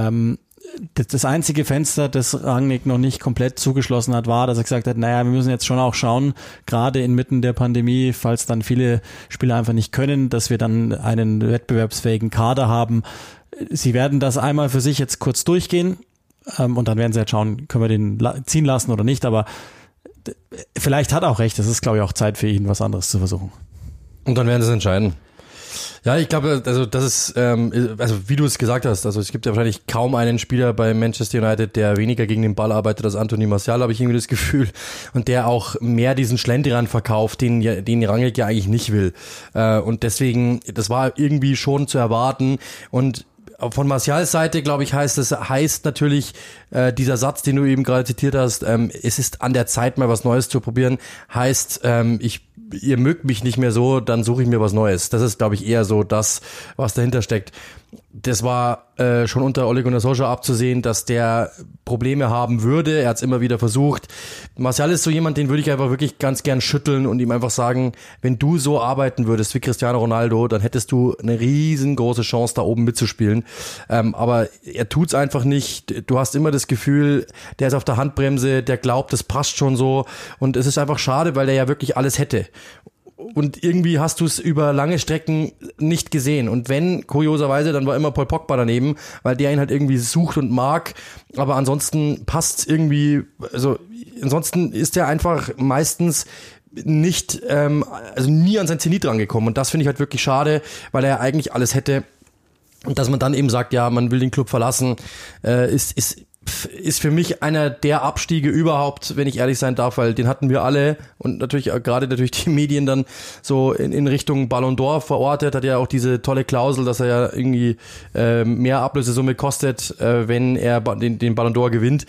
Das einzige Fenster, das Rangnick noch nicht komplett zugeschlossen hat, war, dass er gesagt hat, naja, wir müssen jetzt schon auch schauen, gerade inmitten der Pandemie, falls dann viele Spieler einfach nicht können, dass wir dann einen wettbewerbsfähigen Kader haben. Sie werden das einmal für sich jetzt kurz durchgehen und dann werden sie jetzt schauen, können wir den ziehen lassen oder nicht, aber vielleicht hat er auch recht, es ist, glaube ich, auch Zeit für ihn, was anderes zu versuchen. Und dann werden sie es entscheiden. Ja, ich glaube, also das ist, also wie du es gesagt hast, also es gibt ja wahrscheinlich kaum einen Spieler bei Manchester United, der weniger gegen den Ball arbeitet als Anthony Martial, habe ich irgendwie das Gefühl, und der auch mehr diesen Schlendrian verkauft, den Rangnick ja eigentlich nicht will. Und deswegen, das war irgendwie schon zu erwarten und von Martials Seite, glaube ich, heißt natürlich dieser Satz, den du eben gerade zitiert hast, es ist an der Zeit, mal was Neues zu probieren, heißt, ihr mögt mich nicht mehr so, dann suche ich mir was Neues. Das ist, glaube ich, eher so das, was dahinter steckt. Das war schon unter Ole Gunnar Solskjaer abzusehen, dass der Probleme haben würde. Er hat es immer wieder versucht. Martial ist so jemand, den würde ich einfach wirklich ganz gern schütteln und ihm einfach sagen, wenn du so arbeiten würdest wie Cristiano Ronaldo, dann hättest du eine riesengroße Chance, da oben mitzuspielen. Aber er tut's einfach nicht. Du hast immer das Gefühl, der ist auf der Handbremse, der glaubt, das passt schon so. Und es ist einfach schade, weil der ja wirklich alles hätte. Und irgendwie hast du es über lange Strecken nicht gesehen. Und wenn, kurioserweise, dann war immer Paul Pogba daneben, weil der ihn halt irgendwie sucht und mag. Aber ansonsten passt's irgendwie, also ansonsten ist er einfach meistens nicht, also nie an sein Zenit rangekommen. Und das finde ich halt wirklich schade, weil er eigentlich alles hätte. Und dass man dann eben sagt, ja, man will den Club verlassen, ist für mich einer der Abstiege überhaupt, wenn ich ehrlich sein darf, weil den hatten wir alle und natürlich gerade die Medien dann so in Richtung Ballon d'Or verortet, hat ja auch diese tolle Klausel, dass er ja irgendwie mehr Ablösesumme kostet, wenn er den Ballon d'Or gewinnt.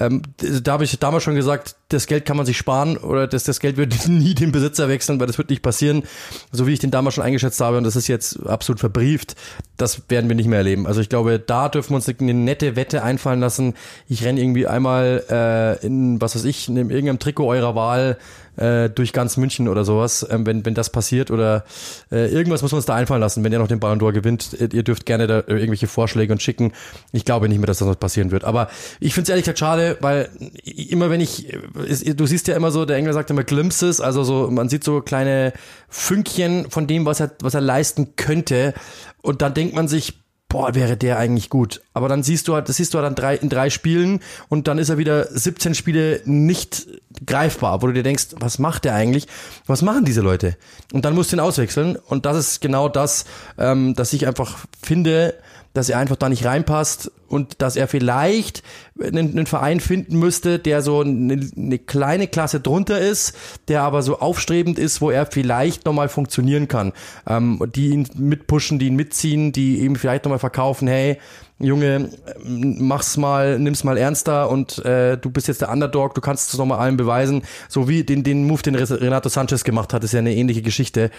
Da habe ich damals schon gesagt, das Geld kann man sich sparen oder das Geld wird nie den Besitzer wechseln, weil das wird nicht passieren, so wie ich den damals schon eingeschätzt habe und das ist jetzt absolut verbrieft. Das werden wir nicht mehr erleben. Also ich glaube, da dürfen wir uns eine nette Wette einfallen lassen. Ich renne irgendwie einmal in, was weiß ich, in irgendeinem Trikot eurer Wahl durch ganz München oder sowas, wenn das passiert oder irgendwas muss man uns da einfallen lassen, wenn ihr noch den Ballon d'Or gewinnt. Ihr dürft gerne da irgendwelche Vorschläge und schicken. Ich glaube nicht mehr, dass das noch passieren wird. Aber ich finde es ehrlich gesagt schade, weil immer wenn du siehst ja immer so, der Engländer sagt immer Glimpses, also so, man sieht so kleine Fünkchen von dem, was er leisten könnte und dann denkt man sich, boah, wäre der eigentlich gut. Aber dann siehst du halt dann in 3 Spielen und dann ist er wieder 17 Spiele nicht greifbar, wo du dir denkst, was macht der eigentlich? Was machen diese Leute? Und dann musst du ihn auswechseln und das ist genau das, dass ich einfach finde, dass er einfach da nicht reinpasst und dass er vielleicht einen Verein finden müsste, der so eine kleine Klasse drunter ist, der aber so aufstrebend ist, wo er vielleicht nochmal funktionieren kann. Die ihn mitpushen, die ihn mitziehen, die ihm vielleicht nochmal verkaufen, hey, Junge, nimm's mal ernster und du bist jetzt der Underdog, du kannst es nochmal allen beweisen. So wie den Move, den Renato Sanchez gemacht hat, ist ja eine ähnliche Geschichte.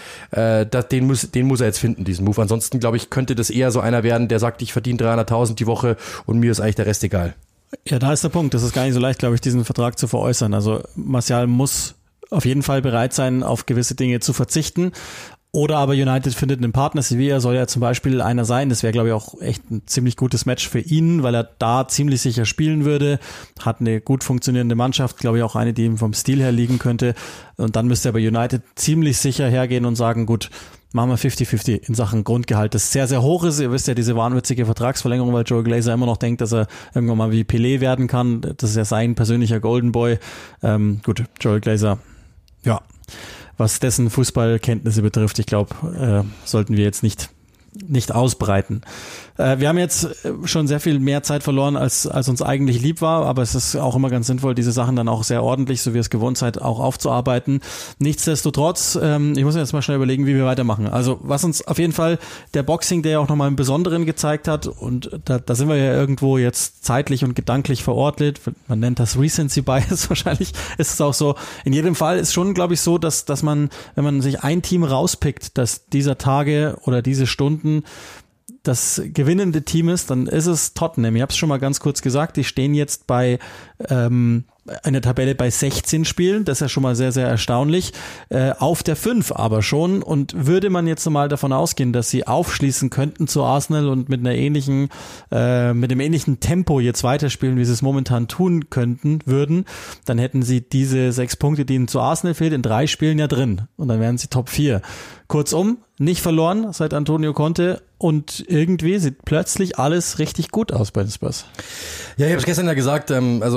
Den muss er jetzt finden, diesen Move. Ansonsten, glaube ich, könnte das eher so einer werden, der sagt, ich verdiene 300.000 die Woche und mir ist eigentlich der Rest egal. Ja, da ist der Punkt. Das ist gar nicht so leicht, glaube ich, diesen Vertrag zu veräußern. Also Martial muss auf jeden Fall bereit sein, auf gewisse Dinge zu verzichten. Oder aber United findet einen Partner. Sevilla soll ja zum Beispiel einer sein. Das wäre, glaube ich, auch echt ein ziemlich gutes Match für ihn, weil er da ziemlich sicher spielen würde. Hat eine gut funktionierende Mannschaft, glaube ich, auch eine, die ihm vom Stil her liegen könnte. Und dann müsste er bei United ziemlich sicher hergehen und sagen, gut, machen wir 50-50 in Sachen Grundgehalt, das sehr, sehr hoch ist. Ihr wisst ja, diese wahnwitzige Vertragsverlängerung, weil Joe Glazer immer noch denkt, dass er irgendwann mal wie Pelé werden kann. Das ist ja sein persönlicher Golden Boy. Gut, Joe Glazer, ja, was dessen Fußballkenntnisse betrifft, ich glaube, sollten wir jetzt nicht nicht ausbreiten. Wir haben jetzt schon sehr viel mehr Zeit verloren, als uns eigentlich lieb war, aber es ist auch immer ganz sinnvoll, diese Sachen dann auch sehr ordentlich, so wie es gewohnt seid, auch aufzuarbeiten. Nichtsdestotrotz, ich muss jetzt mal schnell überlegen, wie wir weitermachen. Also was uns auf jeden Fall der Boxing Day auch nochmal im Besonderen gezeigt hat, und da sind wir ja irgendwo jetzt zeitlich und gedanklich verortet, man nennt das Recency Bias wahrscheinlich, ist es auch so. In jedem Fall ist schon, glaube ich, so, dass man, wenn man sich ein Team rauspickt, dass dieser Tage oder diese Stunden das gewinnende Team ist, dann ist es Tottenham. Ich habe es schon mal ganz kurz gesagt, die stehen jetzt bei einer Tabelle bei 16 Spielen, das ist ja schon mal sehr, sehr erstaunlich, auf der 5 aber schon, und würde man jetzt mal davon ausgehen, dass sie aufschließen könnten zu Arsenal und mit einem ähnlichen Tempo jetzt weiterspielen, wie sie es momentan tun würden, dann hätten sie diese 6 Punkte, die ihnen zu Arsenal fehlen, in 3 Spielen ja drin, und dann wären sie Top 4. Kurzum, nicht verloren seit Antonio Conte, und irgendwie sieht plötzlich alles richtig gut aus bei den Spurs. Ja, ich habe es gestern ja gesagt,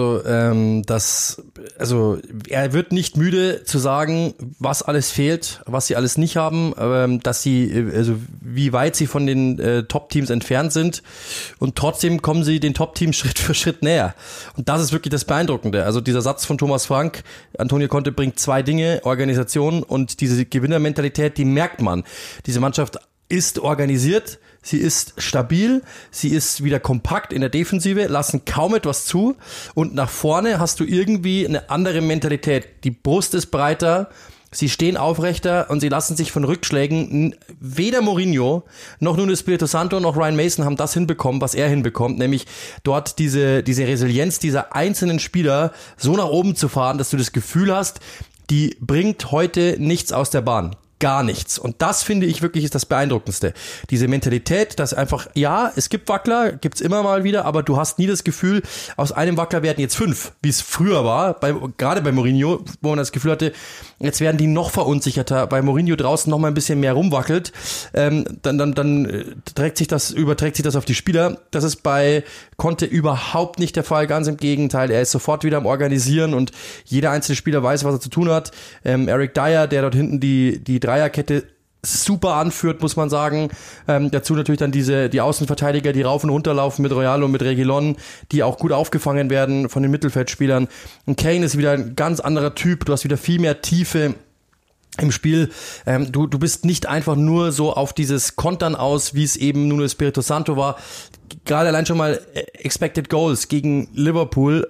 er wird nicht müde zu sagen, was alles fehlt, was sie alles nicht haben, dass sie, also wie weit sie von den Top-Teams entfernt sind, und trotzdem kommen sie den Top-Teams Schritt für Schritt näher. Und das ist wirklich das Beeindruckende. Also dieser Satz von Thomas Frank, Antonio Conte bringt 2 Dinge, Organisation und diese Gewinnermentalität, die merkt man. Diese Mannschaft ist organisiert, sie ist stabil, sie ist wieder kompakt in der Defensive, lassen kaum etwas zu, und nach vorne hast du irgendwie eine andere Mentalität. Die Brust ist breiter, sie stehen aufrechter und sie lassen sich von Rückschlägen, weder Mourinho noch Nuno Espirito Santo noch Ryan Mason haben das hinbekommen, was er hinbekommt, nämlich dort diese Resilienz dieser einzelnen Spieler so nach oben zu fahren, dass du das Gefühl hast, die bringt heute nichts aus der Bahn. Gar nichts. Und das, finde ich, wirklich ist das Beeindruckendste. Diese Mentalität, dass einfach, ja, es gibt Wackler, gibt's immer mal wieder, aber du hast nie das Gefühl, aus einem Wackler werden jetzt 5, wie es früher war, gerade bei Mourinho, wo man das Gefühl hatte, jetzt werden die noch verunsicherter, weil Mourinho draußen noch mal ein bisschen mehr rumwackelt, dann überträgt sich das auf die Spieler. Das ist bei Conte überhaupt nicht der Fall, ganz im Gegenteil. Er ist sofort wieder am Organisieren und jeder einzelne Spieler weiß, was er zu tun hat. Eric Dyer, der dort hinten die Dreierkette super anführt, muss man sagen. Dazu natürlich dann die Außenverteidiger, die rauf und runter laufen mit Royal und mit Reguilon, die auch gut aufgefangen werden von den Mittelfeldspielern. Und Kane ist wieder ein ganz anderer Typ. Du hast wieder viel mehr Tiefe im Spiel. Du bist nicht einfach nur so auf dieses Kontern aus, wie es eben Nuno Espirito Santo war. Gerade allein schon mal Expected Goals gegen Liverpool,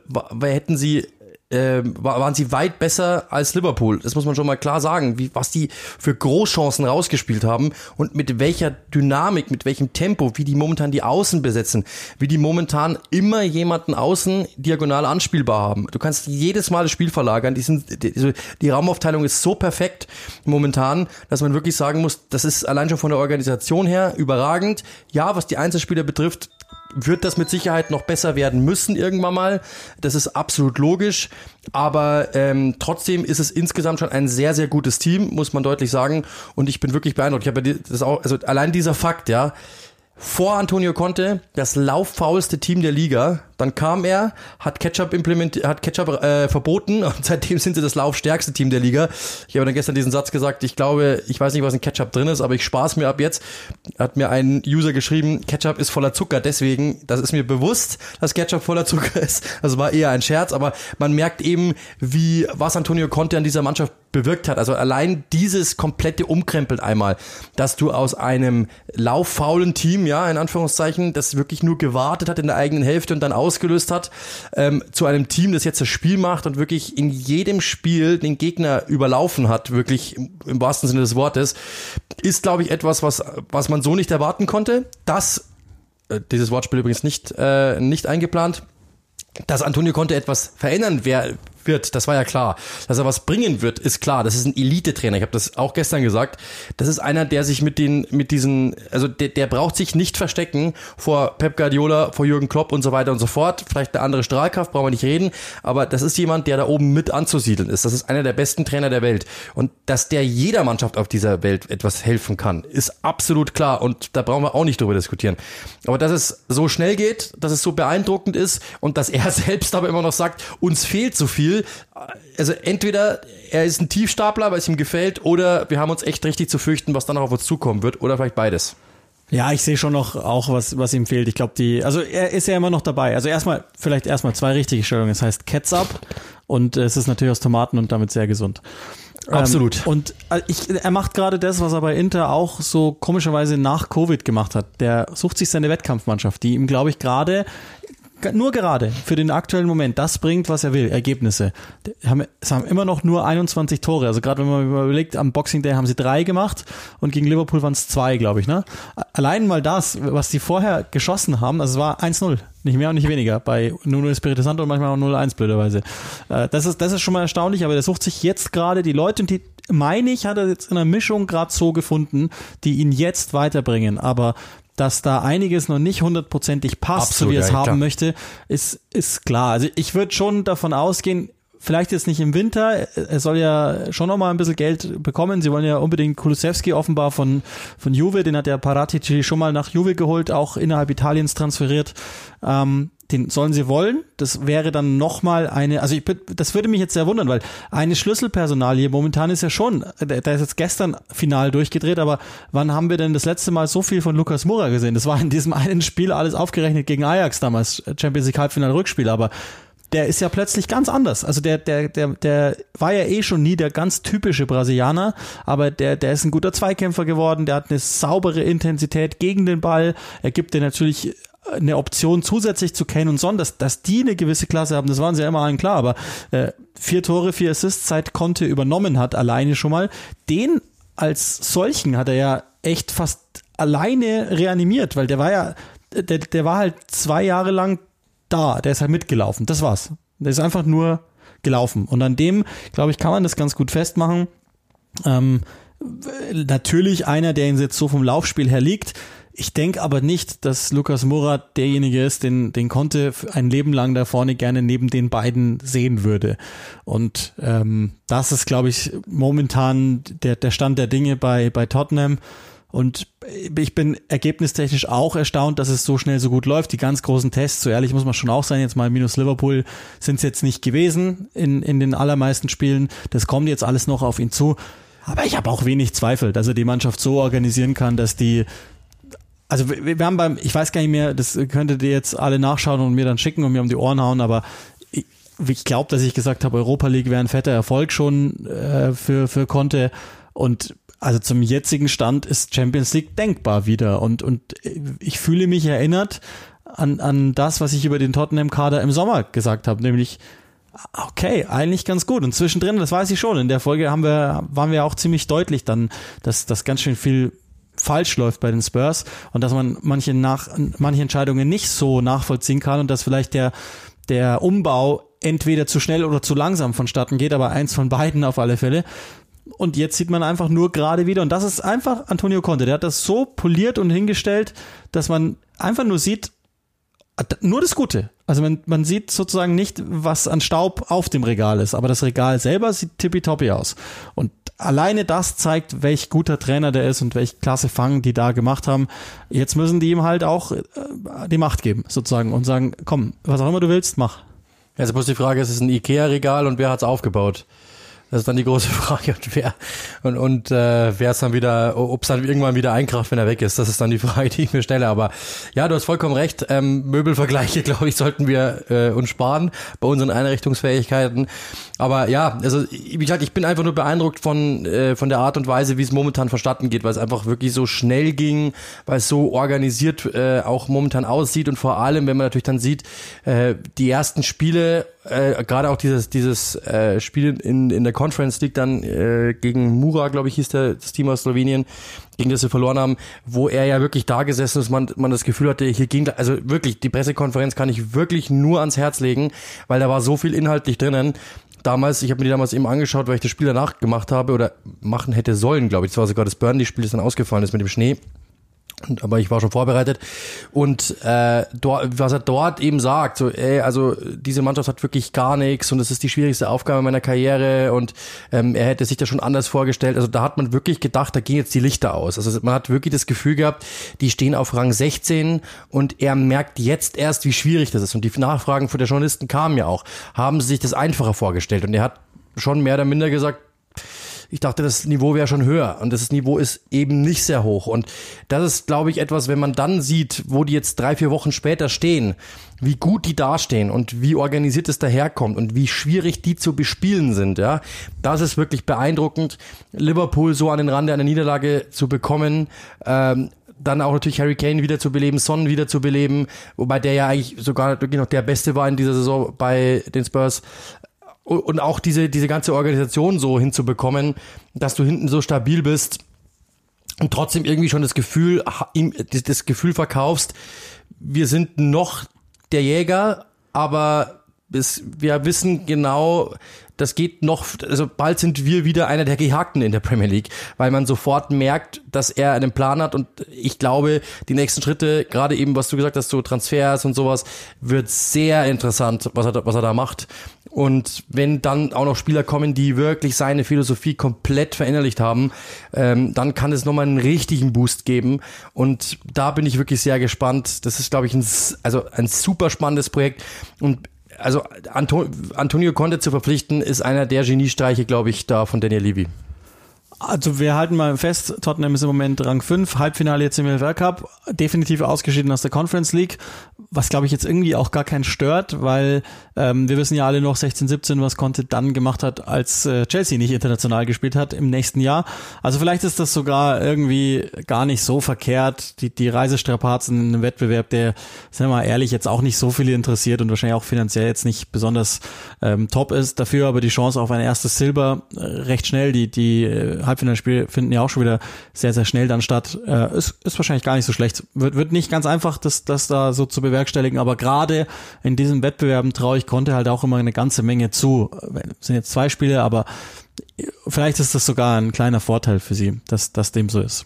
waren sie weit besser als Liverpool. Das muss man schon mal klar sagen, was die für Großchancen rausgespielt haben und mit welcher Dynamik, mit welchem Tempo, wie die momentan die Außen besetzen, wie die momentan immer jemanden außen diagonal anspielbar haben. Du kannst jedes Mal das Spiel verlagern. Die Raumaufteilung ist so perfekt momentan, dass man wirklich sagen muss, das ist allein schon von der Organisation her überragend. Ja, was die Einzelspieler betrifft, wird das mit Sicherheit noch besser werden müssen irgendwann mal. Das ist absolut logisch. Aber trotzdem ist es insgesamt schon ein sehr, sehr gutes Team, muss man deutlich sagen. Und ich bin wirklich beeindruckt. Ich habe ja das auch, also allein dieser Fakt, ja. Vor Antonio Conte das lauffaulste Team der Liga. Dann kam er, hat Ketchup verboten, und seitdem sind sie das laufstärkste Team der Liga. Ich habe dann gestern diesen Satz gesagt, ich weiß nicht, was in Ketchup drin ist, aber ich spaß mir ab jetzt. Hat mir ein User geschrieben, Ketchup ist voller Zucker, deswegen, das ist mir bewusst, dass Ketchup voller Zucker ist. Also war eher ein Scherz, aber man merkt eben, was Antonio Conte an dieser Mannschaft bewirkt hat. Also allein dieses komplette Umkrempelt einmal, dass du aus einem lauffaulen Team, ja, in Anführungszeichen, das wirklich nur gewartet hat in der eigenen Hälfte und dann ausgelöst hat, zu einem Team, das jetzt das Spiel macht und wirklich in jedem Spiel den Gegner überlaufen hat, wirklich im wahrsten Sinne des Wortes, ist, glaube ich, etwas, was man so nicht erwarten konnte. Dieses Wortspiel übrigens nicht eingeplant, dass Antonio Conte etwas verändern wird, das war ja klar. Dass er was bringen wird, ist klar. Das ist ein Elite-Trainer. Ich habe das auch gestern gesagt. Das ist einer, der sich der braucht sich nicht verstecken vor Pep Guardiola, vor Jürgen Klopp und so weiter und so fort. Vielleicht eine andere Strahlkraft, brauchen wir nicht reden. Aber das ist jemand, der da oben mit anzusiedeln ist. Das ist einer der besten Trainer der Welt. Und dass der jeder Mannschaft auf dieser Welt etwas helfen kann, ist absolut klar. Und da brauchen wir auch nicht drüber diskutieren. Aber dass es so schnell geht, dass es so beeindruckend ist und dass er selbst aber immer noch sagt, uns fehlt so viel. Also entweder er ist ein Tiefstapler, weil es ihm gefällt, oder wir haben uns echt richtig zu fürchten, was dann noch auf uns zukommen wird, oder vielleicht beides. Ja, ich sehe schon noch auch, was ihm fehlt. Ich glaube, also er ist ja immer noch dabei. Also vielleicht erstmal 2 richtige Stellungen. Das heißt Ketchup und es ist natürlich aus Tomaten und damit sehr gesund. Absolut. Und er macht gerade das, was er bei Inter auch so komischerweise nach Covid gemacht hat. Der sucht sich seine Wettkampfmannschaft, die ihm, glaube ich, nur gerade für den aktuellen Moment das bringt, was er will, Ergebnisse. Es haben immer noch nur 21 Tore. Also gerade wenn man überlegt, am Boxing Day haben sie 3 gemacht und gegen Liverpool waren es 2, glaube ich. Ne? Allein mal das, was die vorher geschossen haben, also es war 1-0, nicht mehr und nicht weniger, bei Nuno Espirito Santo und manchmal auch 0-1 blöderweise. Das ist schon mal erstaunlich, aber der sucht sich jetzt gerade die Leute und die, meine ich, hat er jetzt in einer Mischung gerade so gefunden, die ihn jetzt weiterbringen. Aber dass da einiges noch nicht 100%ig passt, absolut, so wie er es haben möchte, ist klar. Also ich würde schon davon ausgehen, vielleicht jetzt nicht im Winter, er soll ja schon noch mal ein bisschen Geld bekommen. Sie wollen ja unbedingt Kulusevski offenbar von Juve, den hat der Paratici schon mal nach Juve geholt, auch innerhalb Italiens transferiert. Den sollen sie wollen. Das wäre dann nochmal das würde mich jetzt sehr wundern, weil eine Schlüsselpersonalie momentan ist ja schon, der ist jetzt gestern final durchgedreht, aber wann haben wir denn das letzte Mal so viel von Lucas Moura gesehen? Das war in diesem einen Spiel alles aufgerechnet gegen Ajax damals, Champions League Halbfinale Rückspiel, aber der ist ja plötzlich ganz anders. Also der war ja schon nie der ganz typische Brasilianer, aber der ist ein guter Zweikämpfer geworden, der hat eine saubere Intensität gegen den Ball, er gibt dir natürlich eine Option zusätzlich zu Kane und Son, dass die eine gewisse Klasse haben, das waren sie ja immer allen klar, aber 4 Tore, 4 Assists seit Conte übernommen hat, alleine schon mal, den als solchen hat er ja echt fast alleine reanimiert, weil der war halt 2 Jahre lang da, der ist halt mitgelaufen, das war's. Der ist einfach nur gelaufen und an dem, glaube ich, kann man das ganz gut festmachen. Natürlich einer, der ihn jetzt so vom Laufspiel her liegt. Ich denke aber nicht, dass Lucas Moura derjenige ist, den Conte ein Leben lang da vorne gerne neben den beiden sehen würde. Und das ist, glaube ich, momentan der Stand der Dinge bei Tottenham. Und ich bin ergebnistechnisch auch erstaunt, dass es so schnell so gut läuft. Die ganz großen Tests, so ehrlich muss man schon auch sein, jetzt mal minus Liverpool sind es jetzt nicht gewesen in den allermeisten Spielen. Das kommt jetzt alles noch auf ihn zu. Aber ich habe auch wenig Zweifel, dass er die Mannschaft so organisieren kann, dass die. Also wir haben ich weiß gar nicht mehr, das könntet ihr jetzt alle nachschauen und mir dann schicken und mir um die Ohren hauen, aber ich glaube, dass ich gesagt habe, Europa League wäre ein fetter Erfolg schon für Conte und also zum jetzigen Stand ist Champions League denkbar wieder und ich fühle mich erinnert an das, was ich über den Tottenham-Kader im Sommer gesagt habe, nämlich okay, eigentlich ganz gut und zwischendrin, das weiß ich schon, in der Folge waren wir auch ziemlich deutlich dann, dass das ganz schön viel falsch läuft bei den Spurs und dass man manche Entscheidungen nicht so nachvollziehen kann und dass vielleicht der Umbau entweder zu schnell oder zu langsam vonstatten geht, aber eins von beiden auf alle Fälle. Und jetzt sieht man einfach nur gerade wieder und das ist einfach Antonio Conte, der hat das so poliert und hingestellt, dass man einfach nur sieht, nur das Gute. Also man sieht sozusagen nicht, was an Staub auf dem Regal ist, aber das Regal selber sieht tippitoppi aus. Und alleine das zeigt, welch guter Trainer der ist und welch klasse Fang die da gemacht haben. Jetzt müssen die ihm halt auch die Macht geben, sozusagen, und sagen, komm, was auch immer du willst, mach. Jetzt muss die Frage, ist es ein Ikea-Regal und wer hat's aufgebaut? Das ist dann die große Frage. Und wer es dann wieder, ob es dann irgendwann wieder einkracht, wenn er weg ist. Das ist dann die Frage, die ich mir stelle. Aber ja, du hast vollkommen recht. Möbelvergleiche, glaube ich, sollten wir uns sparen bei unseren Einrichtungsfähigkeiten. Aber ja, also wie gesagt, ich bin einfach nur beeindruckt von der Art und Weise, wie es momentan vonstatten geht, weil es einfach wirklich so schnell ging, weil es so organisiert auch momentan aussieht und vor allem, wenn man natürlich dann sieht, die ersten Spiele, gerade auch dieses Spiel in der Conference League dann gegen Mura, glaube ich, hieß das Team aus Slowenien, gegen das wir verloren haben, wo er ja wirklich da gesessen ist, man das Gefühl hatte, hier ging, also wirklich, die Pressekonferenz kann ich wirklich nur ans Herz legen, weil da war so viel inhaltlich drinnen. Damals, ich habe mir die damals eben angeschaut, weil ich das Spiel danach gemacht habe oder machen hätte sollen, glaube ich. Das war sogar das Burnley-Spiel, das dann ausgefallen ist mit dem Schnee. Aber ich war schon vorbereitet und was er dort eben sagt, so also diese Mannschaft hat wirklich gar nichts und das ist die schwierigste Aufgabe meiner Karriere und er hätte sich das schon anders vorgestellt. Also da hat man wirklich gedacht, da gehen jetzt die Lichter aus. Also man hat wirklich das Gefühl gehabt, die stehen auf Rang 16 und er merkt jetzt erst, wie schwierig das ist. Und die Nachfragen von der Journalisten kamen ja auch. Haben sie sich das einfacher vorgestellt? Und er hat schon mehr oder minder gesagt, ich dachte, das Niveau wäre schon höher und das Niveau ist eben nicht sehr hoch und das ist, glaube ich, etwas, wenn man dann sieht, wo die jetzt 3-4 Wochen später stehen, wie gut die dastehen und wie organisiert es daherkommt und wie schwierig die zu bespielen sind, ja, das ist wirklich beeindruckend. Liverpool so an den Rande einer Niederlage zu bekommen, dann auch natürlich Harry Kane wieder zu beleben, Son wieder zu beleben, wobei der ja eigentlich sogar wirklich noch der Beste war in dieser Saison bei den Spurs. Und auch diese ganze Organisation so hinzubekommen, dass du hinten so stabil bist und trotzdem irgendwie schon das Gefühl verkaufst, wir sind noch der Jäger, aber wir wissen genau, das geht noch, also bald sind wir wieder einer der Gejagten in der Premier League, weil man sofort merkt, dass er einen Plan hat und ich glaube, die nächsten Schritte, gerade eben, was du gesagt hast, so Transfers und sowas, wird sehr interessant, was er da macht. Und wenn dann auch noch Spieler kommen, die wirklich seine Philosophie komplett verinnerlicht haben, dann kann es nochmal einen richtigen Boost geben. Und da bin ich wirklich sehr gespannt. Das ist, glaube ich, ein super spannendes Projekt. Und also Antonio Conte zu verpflichten, ist einer der Geniestreiche, glaube ich, da von Daniel Levy. Also wir halten mal fest, Tottenham ist im Moment Rang 5, Halbfinale jetzt im UEFA Cup, definitiv ausgeschieden aus der Conference League, was glaube ich jetzt irgendwie auch gar keinen stört, weil wir wissen ja alle noch 16-17, was Conte dann gemacht hat, als Chelsea nicht international gespielt hat im nächsten Jahr. Also vielleicht ist das sogar irgendwie gar nicht so verkehrt, die Reisestrapazen in einem Wettbewerb, der, sagen wir mal ehrlich, jetzt auch nicht so viele interessiert und wahrscheinlich auch finanziell jetzt nicht besonders top ist. Dafür aber die Chance auf ein erstes Silber recht schnell, die Halbfinalspiele finden ja auch schon wieder sehr, sehr schnell dann statt. Ist wahrscheinlich gar nicht so schlecht. Wird nicht ganz einfach, das da so zu bewerkstelligen, aber gerade in diesen Wettbewerben traue ich Conte halt auch immer eine ganze Menge zu. Es sind jetzt 2 Spiele, aber vielleicht ist das sogar ein kleiner Vorteil für sie, dass dem so ist.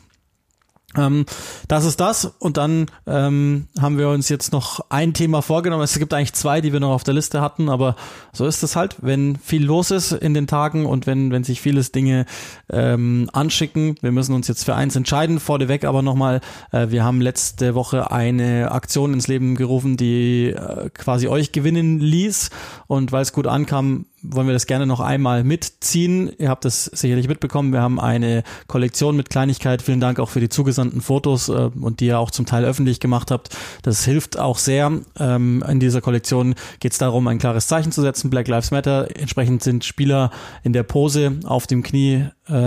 Das ist das und dann haben wir uns jetzt noch ein Thema vorgenommen. Es gibt eigentlich 2, die wir noch auf der Liste hatten, aber so ist es halt, wenn viel los ist in den Tagen und wenn sich vieles Dinge anschicken. Wir müssen uns jetzt für eins entscheiden, vorneweg aber nochmal, wir haben letzte Woche eine Aktion ins Leben gerufen, die quasi euch gewinnen ließ und weil es gut ankam, wollen wir das gerne noch einmal mitziehen. Ihr habt das sicherlich mitbekommen. Wir haben eine Kollektion mit Kleinigkeit. Vielen Dank auch für die zugesandten Fotos und die ihr auch zum Teil öffentlich gemacht habt. Das hilft auch sehr. In dieser Kollektion geht es darum, ein klares Zeichen zu setzen. Black Lives Matter. Entsprechend sind Spieler in der Pose auf dem Knie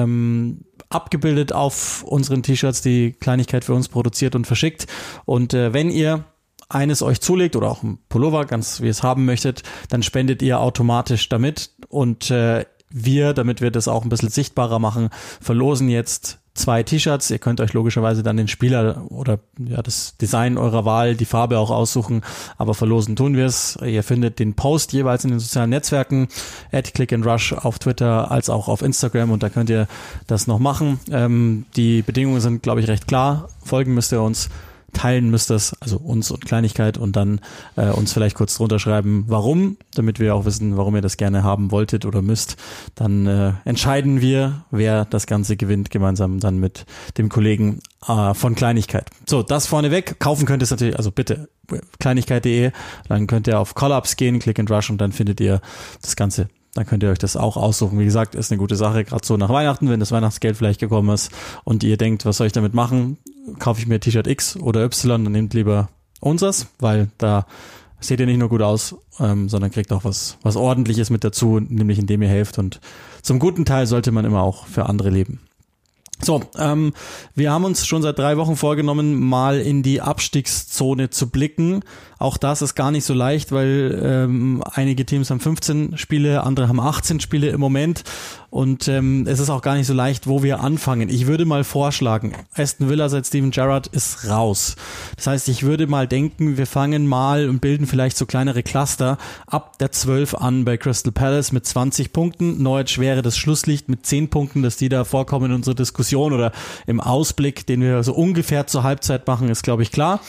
abgebildet auf unseren T-Shirts, die Kleinigkeit für uns produziert und verschickt. Und wenn ihr eines euch zulegt oder auch ein Pullover, ganz wie ihr es haben möchtet, dann spendet ihr automatisch damit und wir, damit wir das auch ein bisschen sichtbarer machen, verlosen jetzt 2 T-Shirts. Ihr könnt euch logischerweise dann den Spieler oder ja das Design eurer Wahl, die Farbe auch aussuchen, aber verlosen tun wir es. Ihr findet den Post jeweils in den sozialen Netzwerken @clickandrush auf Twitter als auch auf Instagram und da könnt ihr das noch machen. Die Bedingungen sind, glaube ich, recht klar. Folgen müsst ihr uns, teilen müsst das, also uns und Kleinigkeit und dann uns vielleicht kurz drunter schreiben, warum, damit wir auch wissen, warum ihr das gerne haben wolltet oder müsst. Dann entscheiden wir, wer das Ganze gewinnt, gemeinsam dann mit dem Kollegen von Kleinigkeit. So, das vorneweg. Kaufen könnt ihr es natürlich, also bitte kleinigkeit.de, dann könnt ihr auf Call-Ups gehen, Click and Rush und dann findet ihr das Ganze. Dann könnt ihr euch das auch aussuchen. Wie gesagt, ist eine gute Sache, gerade so nach Weihnachten, wenn das Weihnachtsgeld vielleicht gekommen ist und ihr denkt, was soll ich damit machen? Kaufe ich mir T-Shirt X oder Y, dann nehmt lieber unseres, weil da seht ihr nicht nur gut aus, sondern kriegt auch was Ordentliches mit dazu, nämlich indem ihr helft und zum guten Teil sollte man immer auch für andere leben. So, wir haben uns schon seit 3 Wochen vorgenommen, mal in die Abstiegszone zu blicken. Auch das ist gar nicht so leicht, weil einige Teams haben 15 Spiele, andere haben 18 Spiele im Moment und es ist auch gar nicht so leicht, wo wir anfangen. Ich würde mal vorschlagen, Aston Villa seit Steven Gerrard ist raus. Das heißt, ich würde mal denken, wir fangen mal und bilden vielleicht so kleinere Cluster ab der 12 an bei Crystal Palace mit 20 Punkten. Norwich wäre das Schlusslicht mit 10 Punkten, dass die da vorkommen in unserer Diskussion oder im Ausblick, den wir so ungefähr zur Halbzeit machen, ist glaube ich klar.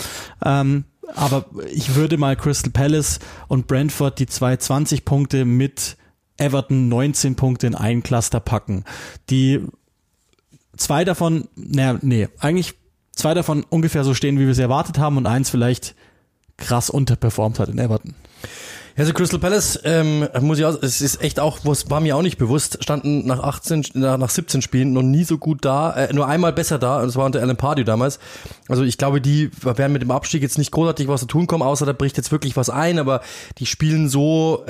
Aber ich würde mal Crystal Palace und Brentford die 20 Punkte mit Everton 19 Punkte in ein Cluster packen. Die 2 davon, eigentlich 2 davon ungefähr so stehen, wie wir es erwartet haben und eins vielleicht krass unterperformt hat in Everton. Also Crystal Palace, muss ich auch, es ist echt auch, war mir auch nicht bewusst, standen nach 17 Spielen noch nie so gut da, nur einmal besser da, und das war unter Alan Pardew damals. Also ich glaube, die werden mit dem Abstieg jetzt nicht großartig was zu tun kommen, außer da bricht jetzt wirklich was ein, aber die spielen so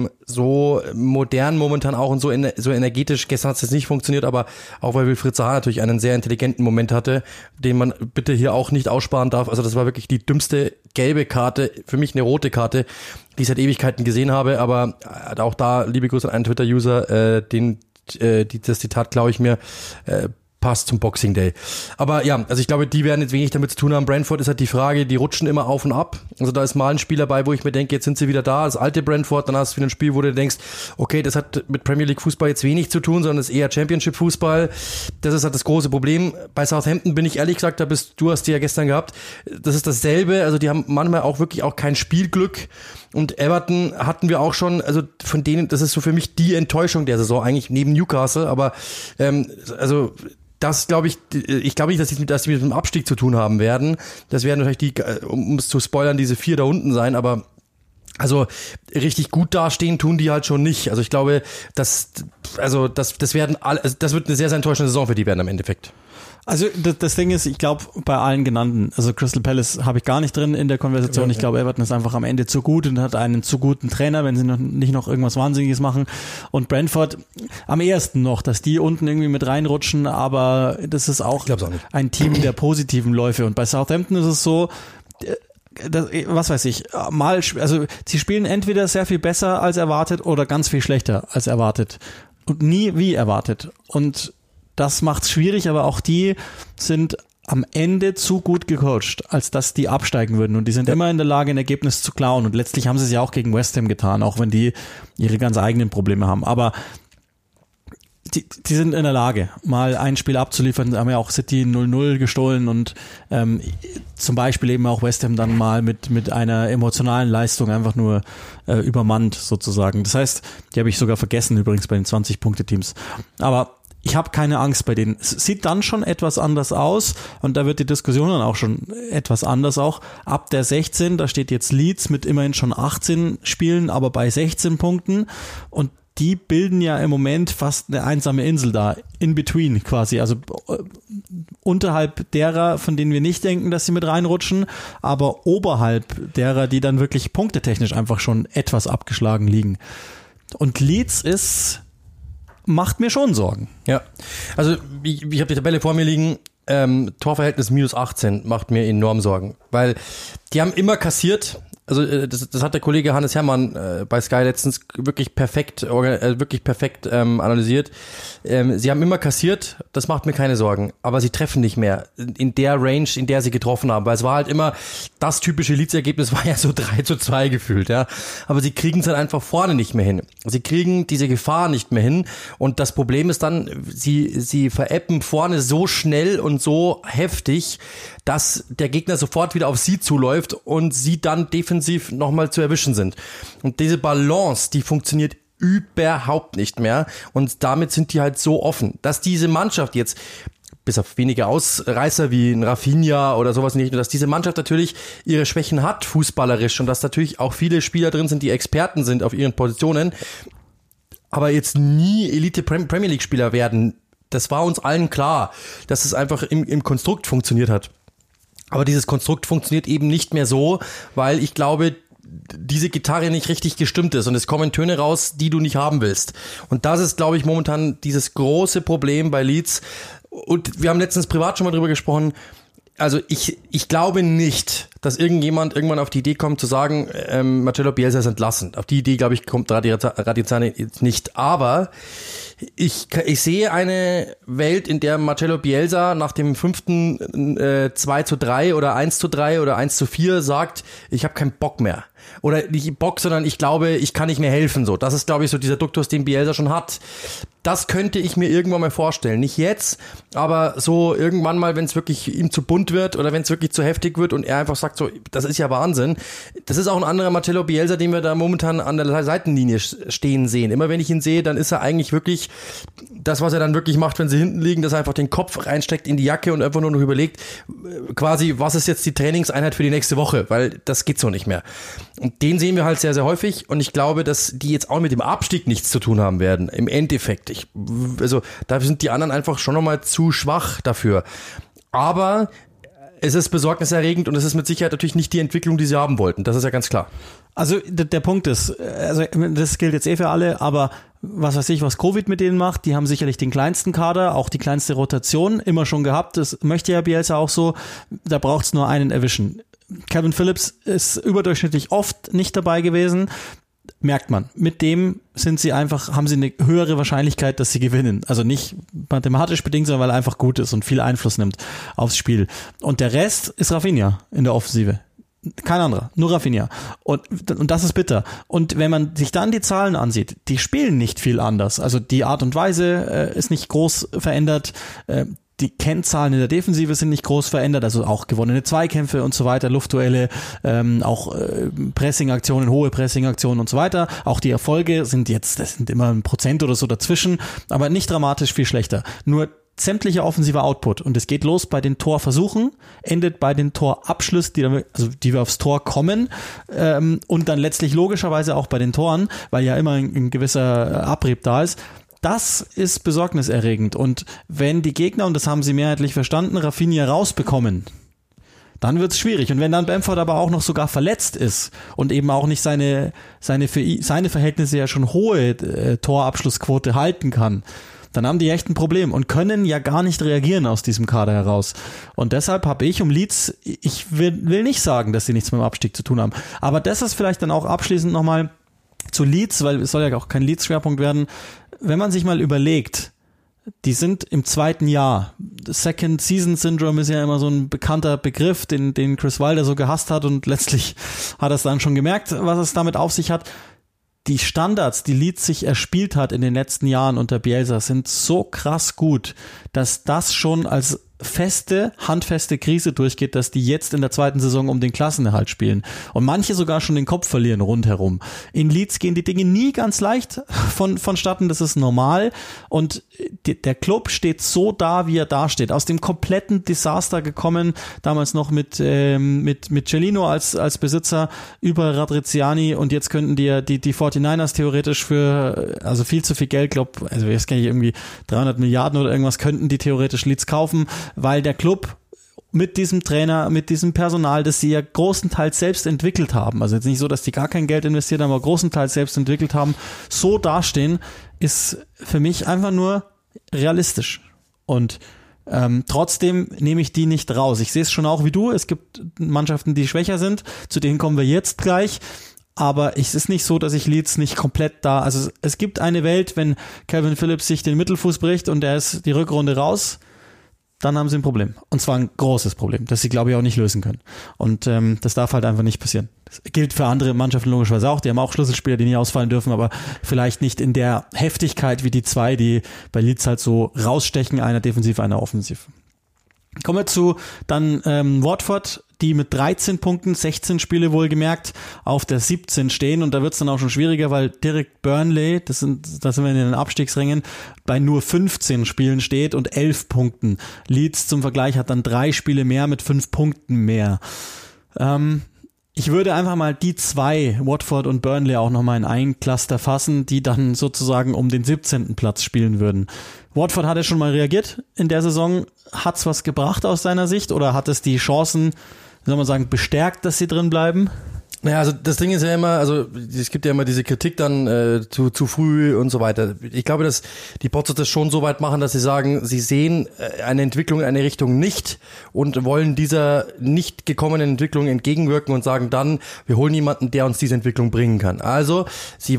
modern momentan auch und so energetisch. Gestern hat es jetzt nicht funktioniert, aber auch weil Wilfried Zaha natürlich einen sehr intelligenten Moment hatte, den man bitte hier auch nicht aussparen darf. Also das war wirklich die dümmste gelbe Karte, für mich eine rote Karte, die ich seit Ewigkeiten gesehen habe, aber auch da, liebe Grüße an einen Twitter-User, das Zitat glaube ich mir, passt zum Boxing Day. Aber ja, also ich glaube, die werden jetzt wenig damit zu tun haben. Brentford ist halt die Frage, die rutschen immer auf und ab. Also da ist mal ein Spiel dabei, wo ich mir denke, jetzt sind sie wieder da, das alte Brentford, dann hast du wieder ein Spiel, wo du denkst, okay, das hat mit Premier League Fußball jetzt wenig zu tun, sondern das ist eher Championship Fußball. Das ist halt das große Problem. Bei Southampton bin ich ehrlich gesagt, du hast die ja gestern gehabt, das ist dasselbe, also die haben manchmal auch wirklich auch kein Spielglück. Und Everton hatten wir auch schon, also von denen, das ist so für mich die Enttäuschung der Saison, eigentlich neben Newcastle, aber also das glaube ich glaube nicht, dass die mit dem Abstieg zu tun haben werden. Das werden natürlich um es zu spoilern, diese 4 da unten sein, aber also richtig gut dastehen tun die halt schon nicht. Also ich glaube, das wird eine sehr, sehr enttäuschende Saison für die werden im Endeffekt. Also das Ding ist, ich glaube, bei allen genannten, also Crystal Palace habe ich gar nicht drin in der Konversation. Ich glaube, Everton ist einfach am Ende zu gut und hat einen zu guten Trainer, wenn sie nicht noch irgendwas Wahnsinniges machen. Und Brentford am ehesten noch, dass die unten irgendwie mit reinrutschen, aber das ist auch ein Team der positiven Läufe. Und bei Southampton ist es so, was weiß ich, also sie spielen entweder sehr viel besser als erwartet oder ganz viel schlechter als erwartet. Und nie wie erwartet. Und das macht's schwierig, aber auch die sind am Ende zu gut gecoacht, als dass die absteigen würden. Und die sind immer in der Lage, ein Ergebnis zu klauen. Und letztlich haben sie es ja auch gegen West Ham getan, auch wenn die ihre ganz eigenen Probleme haben. Aber die sind in der Lage, mal ein Spiel abzuliefern. Da haben ja auch City 0-0 gestohlen und zum Beispiel eben auch West Ham dann mal mit einer emotionalen Leistung einfach nur übermannt sozusagen. Das heißt, die habe ich sogar vergessen übrigens bei den 20-Punkte-Teams. Aber ich habe keine Angst bei denen. Es sieht dann schon etwas anders aus und da wird die Diskussion dann auch schon etwas anders auch. Ab der 16, da steht jetzt Leeds mit immerhin schon 18 Spielen, aber bei 16 Punkten und die bilden ja im Moment fast eine einsame Insel da, in between quasi, also unterhalb derer, von denen wir nicht denken, dass sie mit reinrutschen, aber oberhalb derer, die dann wirklich punktetechnisch einfach schon etwas abgeschlagen liegen. Und Leeds macht mir schon Sorgen. Ja, also ich habe die Tabelle vor mir liegen, Torverhältnis -18 macht mir enorm Sorgen, weil die haben immer kassiert, also das hat der Kollege Hannes Herrmann bei Sky letztens wirklich perfekt analysiert. Sie haben immer kassiert, das macht mir keine Sorgen, aber sie treffen nicht mehr in der Range, in der sie getroffen haben, weil es war halt immer, das typische Leeds-Ergebnis war ja so 3-2 gefühlt, ja, aber sie kriegen es dann einfach vorne nicht mehr hin. Sie kriegen diese Gefahr nicht mehr hin und das Problem ist dann, sie veräppen vorne so schnell und so heftig, dass der Gegner sofort wieder auf sie zuläuft und sie dann defensiv nochmal zu erwischen sind. Und diese Balance, die funktioniert überhaupt nicht mehr und damit sind die halt so offen, dass diese Mannschaft jetzt, bis auf wenige Ausreißer wie ein Rafinha oder sowas nicht, dass diese Mannschaft natürlich ihre Schwächen hat, fußballerisch, und dass natürlich auch viele Spieler drin sind, die Experten sind auf ihren Positionen, aber jetzt nie Elite-Premier League-Spieler werden. Das war uns allen klar, dass es einfach im Konstrukt funktioniert hat. Aber dieses Konstrukt funktioniert eben nicht mehr so, weil ich glaube, diese Gitarre nicht richtig gestimmt ist und es kommen Töne raus, die du nicht haben willst. Und das ist, glaube ich, momentan dieses große Problem bei Leeds. Und wir haben letztens privat schon mal drüber gesprochen. Also ich glaube nicht, dass irgendjemand irgendwann auf die Idee kommt zu sagen, Marcelo Bielsa ist entlassen. Auf die Idee, glaube ich, kommt Radizani nicht. Aber ich sehe eine Welt, in der Marcelo Bielsa nach dem 5. 2-3 oder 1-3 oder 1-4 sagt, ich habe keinen Bock mehr. Oder nicht Bock, sondern ich glaube, ich kann nicht mehr helfen. So, das ist, glaube ich, so dieser Duktus, den Bielsa schon hat. Das könnte ich mir irgendwann mal vorstellen. Nicht jetzt, aber so irgendwann mal, wenn es wirklich ihm zu bunt wird oder wenn es wirklich zu heftig wird und er einfach sagt so, das ist ja Wahnsinn. Das ist auch ein anderer Marcelo Bielsa, den wir da momentan an der Seitenlinie stehen sehen. Immer wenn ich ihn sehe, dann ist er eigentlich wirklich das, was er dann wirklich macht, wenn sie hinten liegen, dass er einfach den Kopf reinsteckt in die Jacke und einfach nur noch überlegt, quasi, was ist jetzt die Trainingseinheit für die nächste Woche, weil das geht so nicht mehr. Und den sehen wir halt sehr, sehr häufig und ich glaube, dass die jetzt auch mit dem Abstieg nichts zu tun haben werden, im Endeffekt. Also da sind die anderen einfach schon nochmal zu schwach dafür. Aber es ist besorgniserregend und es ist mit Sicherheit natürlich nicht die Entwicklung, die sie haben wollten. Das ist ja ganz klar. Also der Punkt ist, also das gilt jetzt für alle, aber was weiß ich, was Covid mit denen macht, die haben sicherlich den kleinsten Kader, auch die kleinste Rotation immer schon gehabt. Das möchte ja Bielsa auch so, da braucht's nur einen erwischen. Calvin Phillips ist überdurchschnittlich oft nicht dabei gewesen. Merkt man. Mit dem haben sie eine höhere Wahrscheinlichkeit, dass sie gewinnen. Also nicht mathematisch bedingt, sondern weil er einfach gut ist und viel Einfluss nimmt aufs Spiel. Und der Rest ist Rafinha in der Offensive. Kein anderer, nur Rafinha. Und das ist bitter. Und wenn man sich dann die Zahlen ansieht, die spielen nicht viel anders. Also die Art und Weise ist nicht groß verändert. Die Kennzahlen in der Defensive sind nicht groß verändert, also auch gewonnene Zweikämpfe und so weiter, Luftduelle, auch Pressingaktionen, hohe Pressingaktionen und so weiter. Auch die Erfolge das sind immer 1% oder so dazwischen, aber nicht dramatisch viel schlechter. Nur sämtlicher offensiver Output und es geht los bei den Torversuchen, endet bei den Torabschlüssen, die wir aufs Tor kommen und dann letztlich logischerweise auch bei den Toren, weil ja immer ein gewisser Abrieb da ist. Das ist besorgniserregend und wenn die Gegner, und das haben sie mehrheitlich verstanden, Rafinha rausbekommen, dann wird's schwierig. Und wenn dann Bamford aber auch noch sogar verletzt ist und eben auch nicht seine Verhältnisse ja schon hohe Torabschlussquote halten kann, dann haben die echt ein Problem und können ja gar nicht reagieren aus diesem Kader heraus. Und deshalb habe ich Leeds, ich will nicht sagen, dass sie nichts mit dem Abstieg zu tun haben, aber das ist vielleicht dann auch abschließend nochmal zu Leeds, weil es soll ja auch kein Leeds-Schwerpunkt werden. Wenn man sich mal überlegt, die sind im 2. Jahr. Second Season Syndrome ist ja immer so ein bekannter Begriff, den Chris Wilder so gehasst hat und letztlich hat er es dann schon gemerkt, was es damit auf sich hat. Die Standards, die Leeds sich erspielt hat in den letzten Jahren unter Bielsa, sind so krass gut, dass das schon als handfeste Krise durchgeht, dass die jetzt in der 2. Saison um den Klassenerhalt spielen. Und manche sogar schon den Kopf verlieren rundherum. In Leeds gehen die Dinge nie ganz leicht vonstatten, das ist normal. Und der Club steht so da, wie er da steht. Aus dem kompletten Desaster gekommen, damals noch mit Cellino als Besitzer über Radriziani und jetzt könnten die 49ers theoretisch für viel zu viel Geld, also jetzt kenne ich irgendwie 300 Milliarden oder irgendwas, könnten die theoretisch Leeds kaufen, weil der Club mit diesem Trainer, mit diesem Personal, das sie ja großenteils selbst entwickelt haben, also jetzt nicht so, dass die gar kein Geld investiert haben, aber großenteils selbst entwickelt haben, so dastehen, ist für mich einfach nur realistisch. Und trotzdem nehme ich die nicht raus. Ich sehe es schon auch wie du, es gibt Mannschaften, die schwächer sind, zu denen kommen wir jetzt gleich. Aber es ist nicht so, dass ich Leeds nicht komplett also es gibt eine Welt, wenn Calvin Phillips sich den Mittelfuß bricht und er ist die Rückrunde raus, dann haben sie ein Problem. Und zwar ein großes Problem, das sie, glaube ich, auch nicht lösen können. Und das darf halt einfach nicht passieren. Das gilt für andere Mannschaften logischerweise auch. Die haben auch Schlüsselspieler, die nie ausfallen dürfen, aber vielleicht nicht in der Heftigkeit wie die zwei, die bei Leeds halt so rausstechen, einer defensiv, einer offensiv. Kommen wir zu dann Watford, die mit 13 Punkten, 16 Spiele wohlgemerkt, auf der 17 stehen und da wird es dann auch schon schwieriger, weil direkt Burnley, da sind wir in den Abstiegsrängen, bei nur 15 Spielen steht und 11 Punkten. Leeds zum Vergleich hat dann 3 Spiele mehr mit 5 Punkten mehr. Ich würde einfach mal die zwei, Watford und Burnley, auch nochmal in ein Cluster fassen, die dann sozusagen um den 17. Platz spielen würden. Watford hat ja schon mal reagiert in der Saison. Hat's was gebracht aus seiner Sicht oder hat es die Chancen, soll man sagen, bestärkt, dass sie drin bleiben? Naja, also das Ding ist ja immer, also es gibt ja immer diese Kritik dann zu früh und so weiter. Ich glaube, dass die Potsdam das schon so weit machen, dass sie sagen, sie sehen eine Entwicklung in eine Richtung nicht und wollen dieser nicht gekommenen Entwicklung entgegenwirken und sagen dann, wir holen jemanden, der uns diese Entwicklung bringen kann. Also sie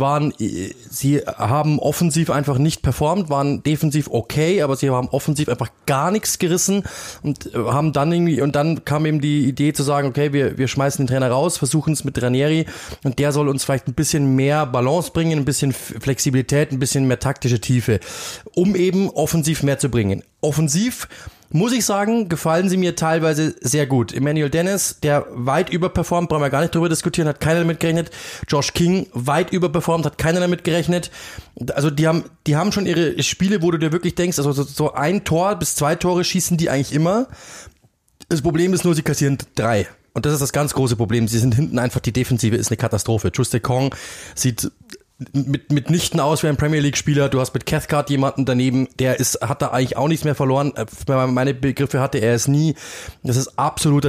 haben offensiv einfach nicht performt, waren defensiv okay, aber sie haben offensiv einfach gar nichts gerissen und haben dann und dann kam eben die Idee zu sagen, okay, wir schmeißen den Trainer raus, versuchen es mit Ranieri und der soll uns vielleicht ein bisschen mehr Balance bringen, ein bisschen Flexibilität, ein bisschen mehr taktische Tiefe, um eben offensiv mehr zu bringen. Offensiv muss ich sagen, gefallen sie mir teilweise sehr gut. Emmanuel Dennis, der weit überperformt, brauchen wir gar nicht drüber diskutieren, hat keiner damit gerechnet. Josh King, weit überperformt, hat keiner damit gerechnet. Also die haben schon ihre Spiele, wo du dir wirklich denkst, also so 1 Tor bis 2 Tore schießen die eigentlich immer. Das Problem ist nur, sie kassieren 3. Und das ist das ganz große Problem. Sie sind hinten einfach, die Defensive ist eine Katastrophe. Juste Kong sieht mitnichten aus wie ein Premier League Spieler. Du hast mit Cathcart jemanden daneben, hat da eigentlich auch nichts mehr verloren. Meine Begriffe hatte er es nie. Das ist absolut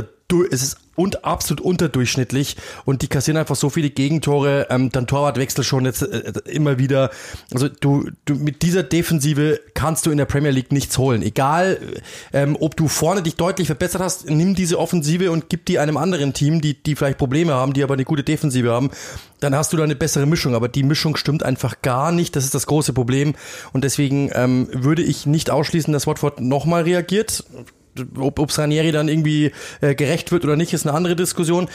unterdurchschnittlich und die kassieren einfach so viele Gegentore, dann Torwartwechsel schon jetzt immer wieder. Also du mit dieser Defensive kannst du in der Premier League nichts holen. Egal, ob du vorne dich deutlich verbessert hast, nimm diese Offensive und gib die einem anderen Team, die vielleicht Probleme haben, die aber eine gute Defensive haben, dann hast du da eine bessere Mischung. Aber die Mischung stimmt einfach gar nicht. Das ist das große Problem und deswegen würde ich nicht ausschließen, dass Watford nochmal reagiert. Ob Ranieri dann irgendwie gerecht wird oder nicht, ist eine andere Diskussion.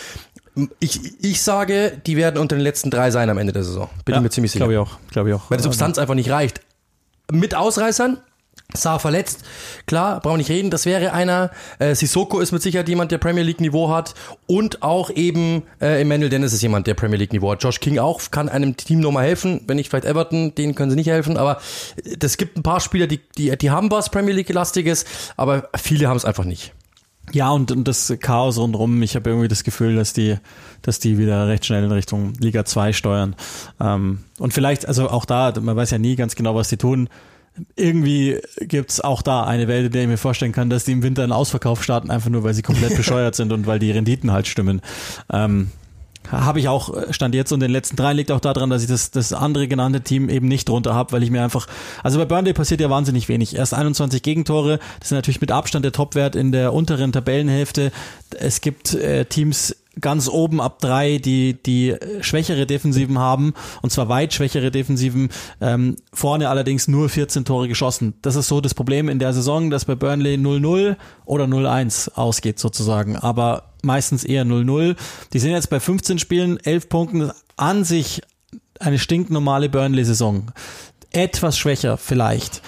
Ich sage, die werden unter den letzten 3 sein am Ende der Saison. Bin ich mir ziemlich sicher. Glaube ich auch. Weil die Substanz einfach nicht reicht. Mit Ausreißern, Sarr verletzt, klar, brauchen wir nicht reden, das wäre einer. Sissoko ist mit Sicherheit jemand, der Premier League Niveau hat und auch eben Emmanuel Dennis ist jemand, der Premier League Niveau hat. Josh King auch, kann einem Team nochmal helfen, wenn nicht vielleicht Everton, denen können sie nicht helfen, aber es gibt ein paar Spieler, die haben was Premier League-lastiges, aber viele haben es einfach nicht. Ja, und das Chaos rundherum, ich habe irgendwie das Gefühl, dass die wieder recht schnell in Richtung Liga 2 steuern. Und vielleicht, also auch da, man weiß ja nie ganz genau, was die tun. Irgendwie gibt's auch da eine Welt, in der ich mir vorstellen kann, dass die im Winter einen Ausverkauf starten, einfach nur, weil sie komplett bescheuert sind und weil die Renditen halt stimmen. Habe ich auch, stand jetzt und den letzten 3 liegt auch daran, dass ich das andere genannte Team eben nicht drunter habe, weil ich mir einfach, also bei Burnley passiert ja wahnsinnig wenig. Erst 21 Gegentore, das ist natürlich mit Abstand der Topwert in der unteren Tabellenhälfte. Es gibt Teams ganz oben ab 3, die schwächere Defensiven haben, und zwar weit schwächere Defensiven, vorne allerdings nur 14 Tore geschossen. Das ist so das Problem in der Saison, dass bei Burnley 0-0 oder 0-1 ausgeht sozusagen, aber meistens eher 0-0. Die sind jetzt bei 15 Spielen, 11 Punkten, an sich eine stinknormale Burnley-Saison. Etwas schwächer vielleicht,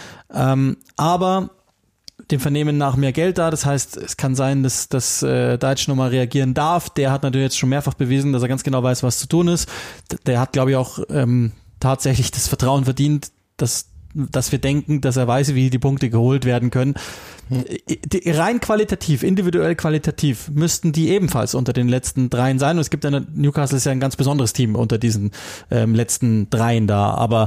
aber dem Vernehmen nach mehr Geld da, das heißt, es kann sein, dass Deitch nochmal reagieren darf. Der hat natürlich jetzt schon mehrfach bewiesen, dass er ganz genau weiß, was zu tun ist. Der hat, glaube ich, auch tatsächlich das Vertrauen verdient, dass wir denken, dass er weiß, wie die Punkte geholt werden können. Rein qualitativ, individuell qualitativ, müssten die ebenfalls unter den letzten 3 sein. Und es gibt Newcastle ist ja ein ganz besonderes Team unter diesen letzten 3 da. Aber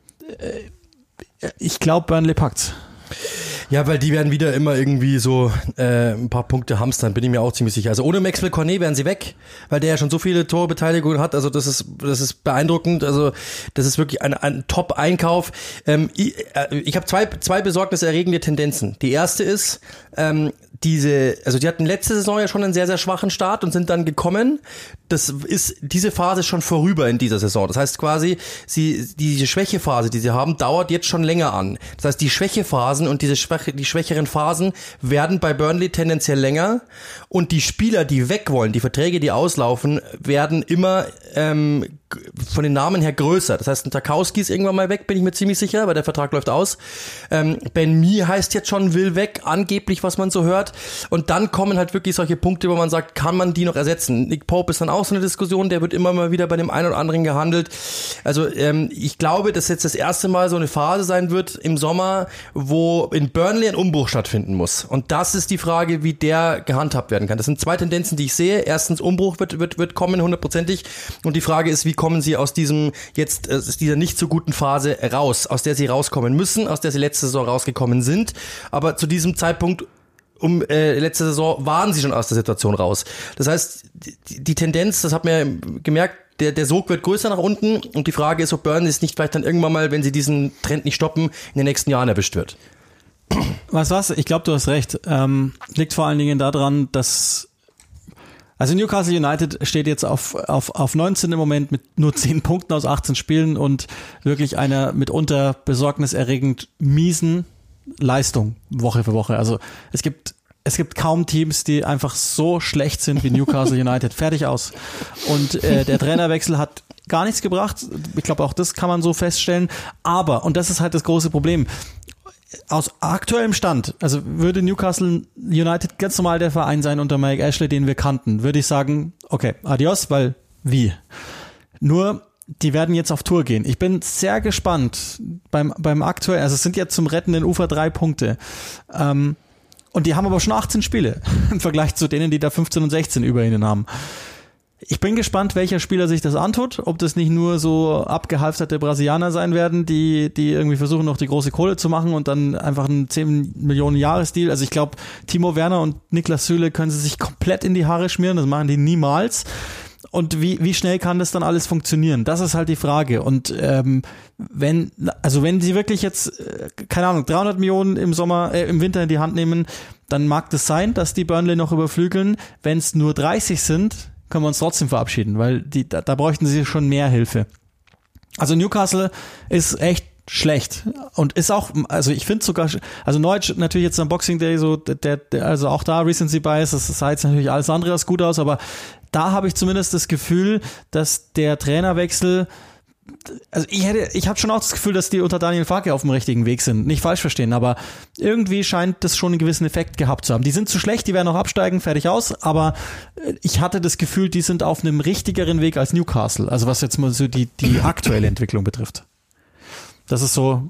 ich glaube, Burnley packt's. Ja, weil die werden wieder immer irgendwie so ein paar Punkte hamstern, bin ich mir auch ziemlich sicher. Also ohne Maxwell Cornet wären sie weg, weil der ja schon so viele Torbeteiligungen hat. Also das ist beeindruckend. Also das ist wirklich ein Top-Einkauf. Ich habe zwei besorgniserregende Tendenzen. Die erste ist, die hatten letzte Saison ja schon einen sehr, sehr schwachen Start und sind dann gekommen. Das ist diese Phase schon vorüber in dieser Saison. Das heißt quasi, diese Schwächephase, die sie haben, dauert jetzt schon länger an. Das heißt, die Schwächephasen und die schwächeren Phasen werden bei Burnley tendenziell länger und die Spieler, die weg wollen, die Verträge, die auslaufen, werden immer von den Namen her größer. Das heißt, ein Tarkowski ist irgendwann mal weg, bin ich mir ziemlich sicher, weil der Vertrag läuft aus. Ben Mee heißt jetzt schon, will weg, angeblich, was man so hört. Und dann kommen halt wirklich solche Punkte, wo man sagt, kann man die noch ersetzen? Nick Pope ist dann auch so eine Diskussion, der wird immer mal wieder bei dem einen oder anderen gehandelt. Also ich glaube, dass jetzt das erste Mal so eine Phase sein wird im Sommer, wo in Burnley ein Umbruch stattfinden muss. Und das ist die Frage, wie der gehandhabt werden kann. Das sind 2 Tendenzen, die ich sehe. Erstens, Umbruch wird kommen, 100%ig. Und die Frage ist, wie kommen sie aus dieser nicht so guten Phase raus, aus der sie rauskommen müssen, aus der sie letzte Saison rausgekommen sind. Aber zu diesem Zeitpunkt letzte Saison waren sie schon aus der Situation raus. Das heißt, die Tendenz, das hat man ja gemerkt, der Sog wird größer nach unten und die Frage ist, ob Burnley es nicht vielleicht dann irgendwann mal, wenn sie diesen Trend nicht stoppen, in den nächsten Jahren erwischt wird. Was? Ich glaube, du hast recht. Liegt vor allen Dingen daran, dass also Newcastle United steht jetzt auf 19 im Moment mit nur 10 Punkten aus 18 Spielen und wirklich einer mitunter besorgniserregend miesen Leistung Woche für Woche. Also es gibt kaum Teams, die einfach so schlecht sind wie Newcastle United. Fertig aus. Und der Trainerwechsel hat gar nichts gebracht. Ich glaube, auch das kann man so feststellen. Aber, und das ist halt das große Problem, aus aktuellem Stand, also würde Newcastle United ganz normal der Verein sein unter Mike Ashley, den wir kannten, würde ich sagen, okay, adios, weil wie? Nur, die werden jetzt auf Tour gehen. Ich bin sehr gespannt beim aktuell, also es sind jetzt zum rettenden Ufer 3 Punkte. Und die haben aber schon 18 Spiele im Vergleich zu denen, die da 15 und 16 über ihnen haben. Ich bin gespannt, welcher Spieler sich das antut, ob das nicht nur so abgehalfterte Brasilianer sein werden, die irgendwie versuchen, noch die große Kohle zu machen und dann einfach einen 10 Millionen Jahresdeal. Also ich glaube, Timo Werner und Niklas Süle können sie sich komplett in die Haare schmieren, das machen die niemals. Und wie schnell kann das dann alles funktionieren? Das ist halt die Frage. Und wenn sie wirklich jetzt, keine Ahnung, 300 Millionen im Winter in die Hand nehmen, dann mag das sein, dass die Burnley noch überflügeln. Wenn es nur 30 sind, können wir uns trotzdem verabschieden, weil da bräuchten sie schon mehr Hilfe. Also Newcastle ist echt schlecht und ist auch, also ich finde sogar, also Norwich natürlich jetzt am Boxing Day so, also auch da Recency Bias, das sah jetzt natürlich alles andere als gut aus, aber da habe ich zumindest das Gefühl, dass der Trainerwechsel, also ich habe schon auch das Gefühl, dass die unter Daniel Farke auf dem richtigen Weg sind. Nicht falsch verstehen, aber irgendwie scheint das schon einen gewissen Effekt gehabt zu haben. Die sind zu schlecht, die werden auch absteigen, fertig aus, aber ich hatte das Gefühl, die sind auf einem richtigeren Weg als Newcastle, also was jetzt mal so die aktuelle Entwicklung betrifft. Das ist so.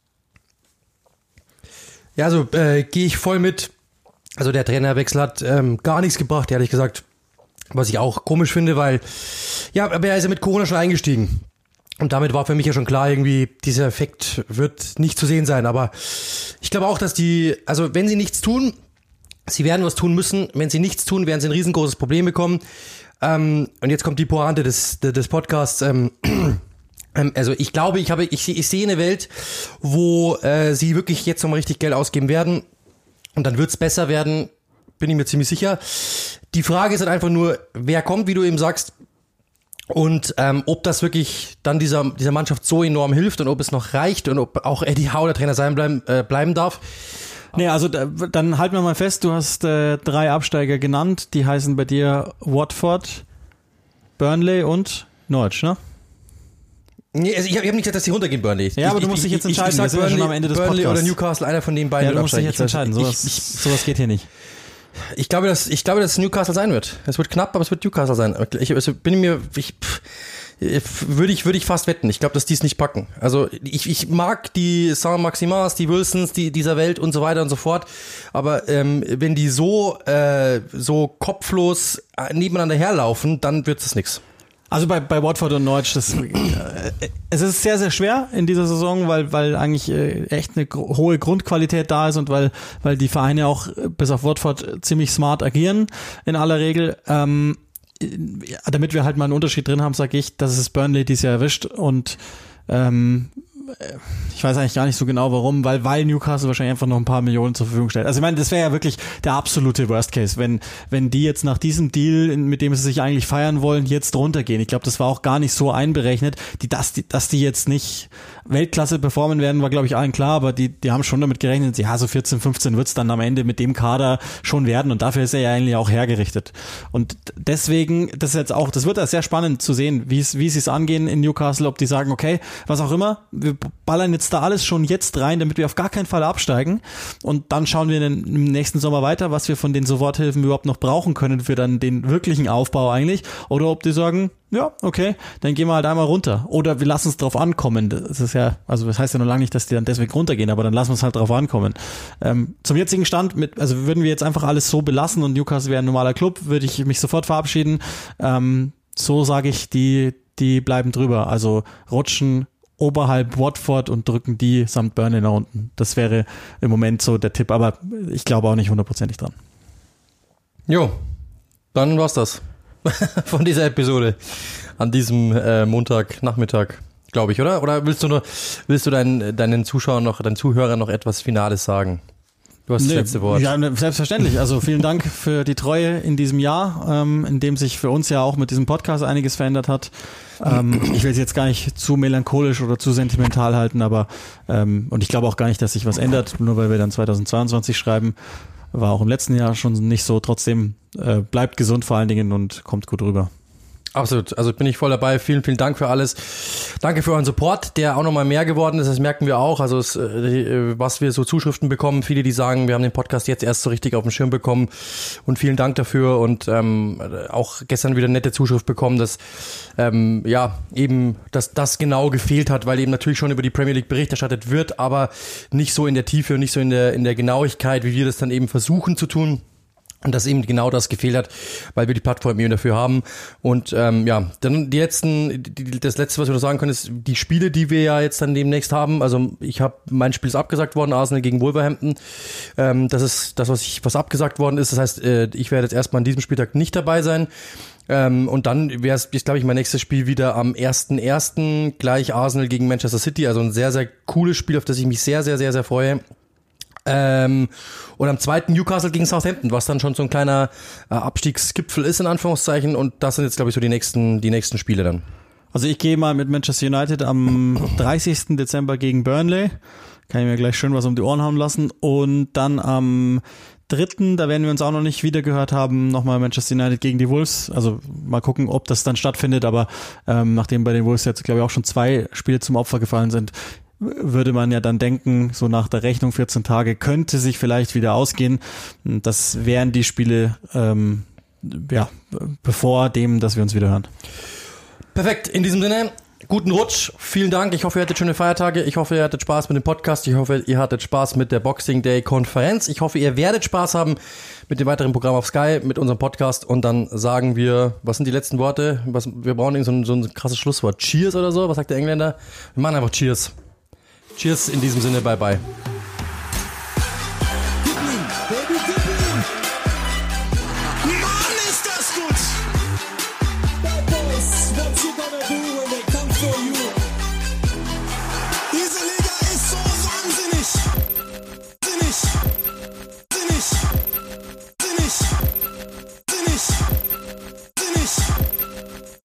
Ja, also gehe ich voll mit. Also der Trainerwechsel hat gar nichts gebracht, ehrlich gesagt. Was ich auch komisch finde, weil, ja, aber er ist ja mit Corona schon eingestiegen. Und damit war für mich ja schon klar, irgendwie, dieser Effekt wird nicht zu sehen sein. Aber ich glaube auch, dass also wenn sie nichts tun, sie werden was tun müssen. Wenn sie nichts tun, werden sie ein riesengroßes Problem bekommen. Und jetzt kommt die Pointe des Podcasts. Also ich glaube, ich sehe eine Welt, wo sie wirklich jetzt nochmal richtig Geld ausgeben werden. Und dann wird's besser werden, bin ich mir ziemlich sicher. Die Frage ist halt einfach nur, wer kommt, wie du eben sagst, und ob das wirklich dann dieser Mannschaft so enorm hilft und ob es noch reicht und ob auch Eddie Howe der Trainer bleiben darf. Nee, also dann halten wir mal fest, du hast 3 Absteiger genannt, die heißen bei dir Watford, Burnley und Norwich, ne? Nee, also ich hab nicht gesagt, dass die runtergehen, Burnley. Ja, aber du musst dich jetzt entscheiden. Ich sag Burnley, schon am Ende des Burnley Podcasts. oder Newcastle, einer von den beiden. Ja, du musst dich jetzt entscheiden. Sowas geht hier nicht. Ich glaube, dass Newcastle sein wird. Es wird knapp, aber es wird Newcastle sein. Würde ich fast wetten. Ich glaube, dass die es nicht packen. Also ich mag die Saint-Maximins, die Wilsons, dieser Welt und so weiter und so fort. Aber wenn die so kopflos nebeneinander herlaufen, dann wird es nichts. Also bei Watford und Norwich, es ist sehr, sehr schwer in dieser Saison, weil eigentlich echt eine hohe Grundqualität da ist und weil die Vereine auch bis auf Watford ziemlich smart agieren in aller Regel. Damit wir halt mal einen Unterschied drin haben, sage ich, dass es Burnley dieses Jahr erwischt und ich weiß eigentlich gar nicht so genau warum, weil Newcastle wahrscheinlich einfach noch ein paar Millionen zur Verfügung stellt. Also ich meine, das wäre ja wirklich der absolute Worst Case, wenn die jetzt nach diesem Deal, mit dem sie sich eigentlich feiern wollen, jetzt runtergehen. Ich glaube, das war auch gar nicht so einberechnet, dass die jetzt nicht Weltklasse performen werden, war glaube ich allen klar, aber die haben schon damit gerechnet, ja, so 14, 15 wird's dann am Ende mit dem Kader schon werden und dafür ist er ja eigentlich auch hergerichtet. Und deswegen, das wird ja sehr spannend zu sehen, wie sie es angehen in Newcastle, ob die sagen, okay, was auch immer, wir ballern jetzt da alles schon jetzt rein, damit wir auf gar keinen Fall absteigen und dann schauen wir im nächsten Sommer weiter, was wir von den Soforthilfen überhaupt noch brauchen können für dann den wirklichen Aufbau eigentlich, oder ob die sagen, ja, okay, dann gehen wir halt einmal runter. Oder wir lassen es drauf ankommen. Das ist ja, also das heißt ja noch lange nicht, dass die dann deswegen runtergehen, aber dann lassen wir es halt drauf ankommen. Zum jetzigen Stand, also würden wir jetzt einfach alles so belassen und Newcastle wäre ein normaler Club, würde ich mich sofort verabschieden. So sage ich, die bleiben drüber. Also rutschen oberhalb Watford und drücken die samt Burnley nach unten. Das wäre im Moment so der Tipp, aber ich glaube auch nicht 100%ig dran. Jo, dann war's das. Von dieser Episode an diesem Montagnachmittag, glaube ich, oder? Oder willst du deinen Zuschauern deinen Zuhörern noch etwas Finales sagen? Du hast das letzte Wort. Ja, selbstverständlich. Also vielen Dank für die Treue in diesem Jahr, in dem sich für uns ja auch mit diesem Podcast einiges verändert hat. Ich will es jetzt gar nicht zu melancholisch oder zu sentimental halten, aber und ich glaube auch gar nicht, dass sich was ändert, nur weil wir dann 2022 schreiben. War auch im letzten Jahr schon nicht so. Trotzdem bleibt gesund vor allen Dingen und kommt gut rüber. Absolut, also bin ich voll dabei. Vielen, vielen Dank für alles. Danke für euren Support, der auch nochmal mehr geworden ist, das merken wir auch. Also was wir so Zuschriften bekommen, viele, die sagen, wir haben den Podcast jetzt erst so richtig auf dem Schirm bekommen und vielen Dank dafür und auch gestern wieder eine nette Zuschrift bekommen, dass dass das genau gefehlt hat, weil eben natürlich schon über die Premier League Bericht erstattet wird, aber nicht so in der Tiefe und nicht so in der Genauigkeit, wie wir das dann eben versuchen zu tun. Und dass eben genau das gefehlt hat, weil wir die Plattform eben dafür haben. Und dann das Letzte, was wir noch sagen können, ist die Spiele, die wir ja jetzt dann demnächst haben. Also mein Spiel ist abgesagt worden, Arsenal gegen Wolverhampton. Das ist das, was abgesagt worden ist. Das heißt, ich werde jetzt erstmal an diesem Spieltag nicht dabei sein. Und dann wäre es, glaube ich, mein nächstes Spiel wieder am 1.1. gleich Arsenal gegen Manchester City. Also ein sehr, sehr cooles Spiel, auf das ich mich sehr, sehr, sehr, sehr freue. Und am 2. Newcastle gegen Southampton, was dann schon so ein kleiner Abstiegsgipfel ist, in Anführungszeichen. Und das sind jetzt, glaube ich, so die nächsten Spiele dann. Also ich gehe mal mit Manchester United am 30. Dezember gegen Burnley. Kann ich mir gleich schön was um die Ohren haben lassen. Und dann am 3., da werden wir uns auch noch nicht wieder gehört haben, nochmal Manchester United gegen die Wolves. Also mal gucken, ob das dann stattfindet. Aber nachdem bei den Wolves jetzt, glaube ich, auch schon 2 Spiele zum Opfer gefallen sind, würde man ja dann denken, so nach der Rechnung 14 Tage könnte sich vielleicht wieder ausgehen. Das wären die Spiele, bevor dem, dass wir uns wieder hören. Perfekt, in diesem Sinne, guten Rutsch, vielen Dank, ich hoffe, ihr hattet schöne Feiertage, ich hoffe, ihr hattet Spaß mit dem Podcast, ich hoffe, ihr hattet Spaß mit der Boxing Day Konferenz, ich hoffe, ihr werdet Spaß haben mit dem weiteren Programm auf Sky, mit unserem Podcast und dann sagen wir, was sind die letzten Worte? Wir brauchen so ein krasses Schlusswort. Cheers oder so, was sagt der Engländer? Wir machen einfach Cheers. Cheers, in diesem Sinne, bye bye.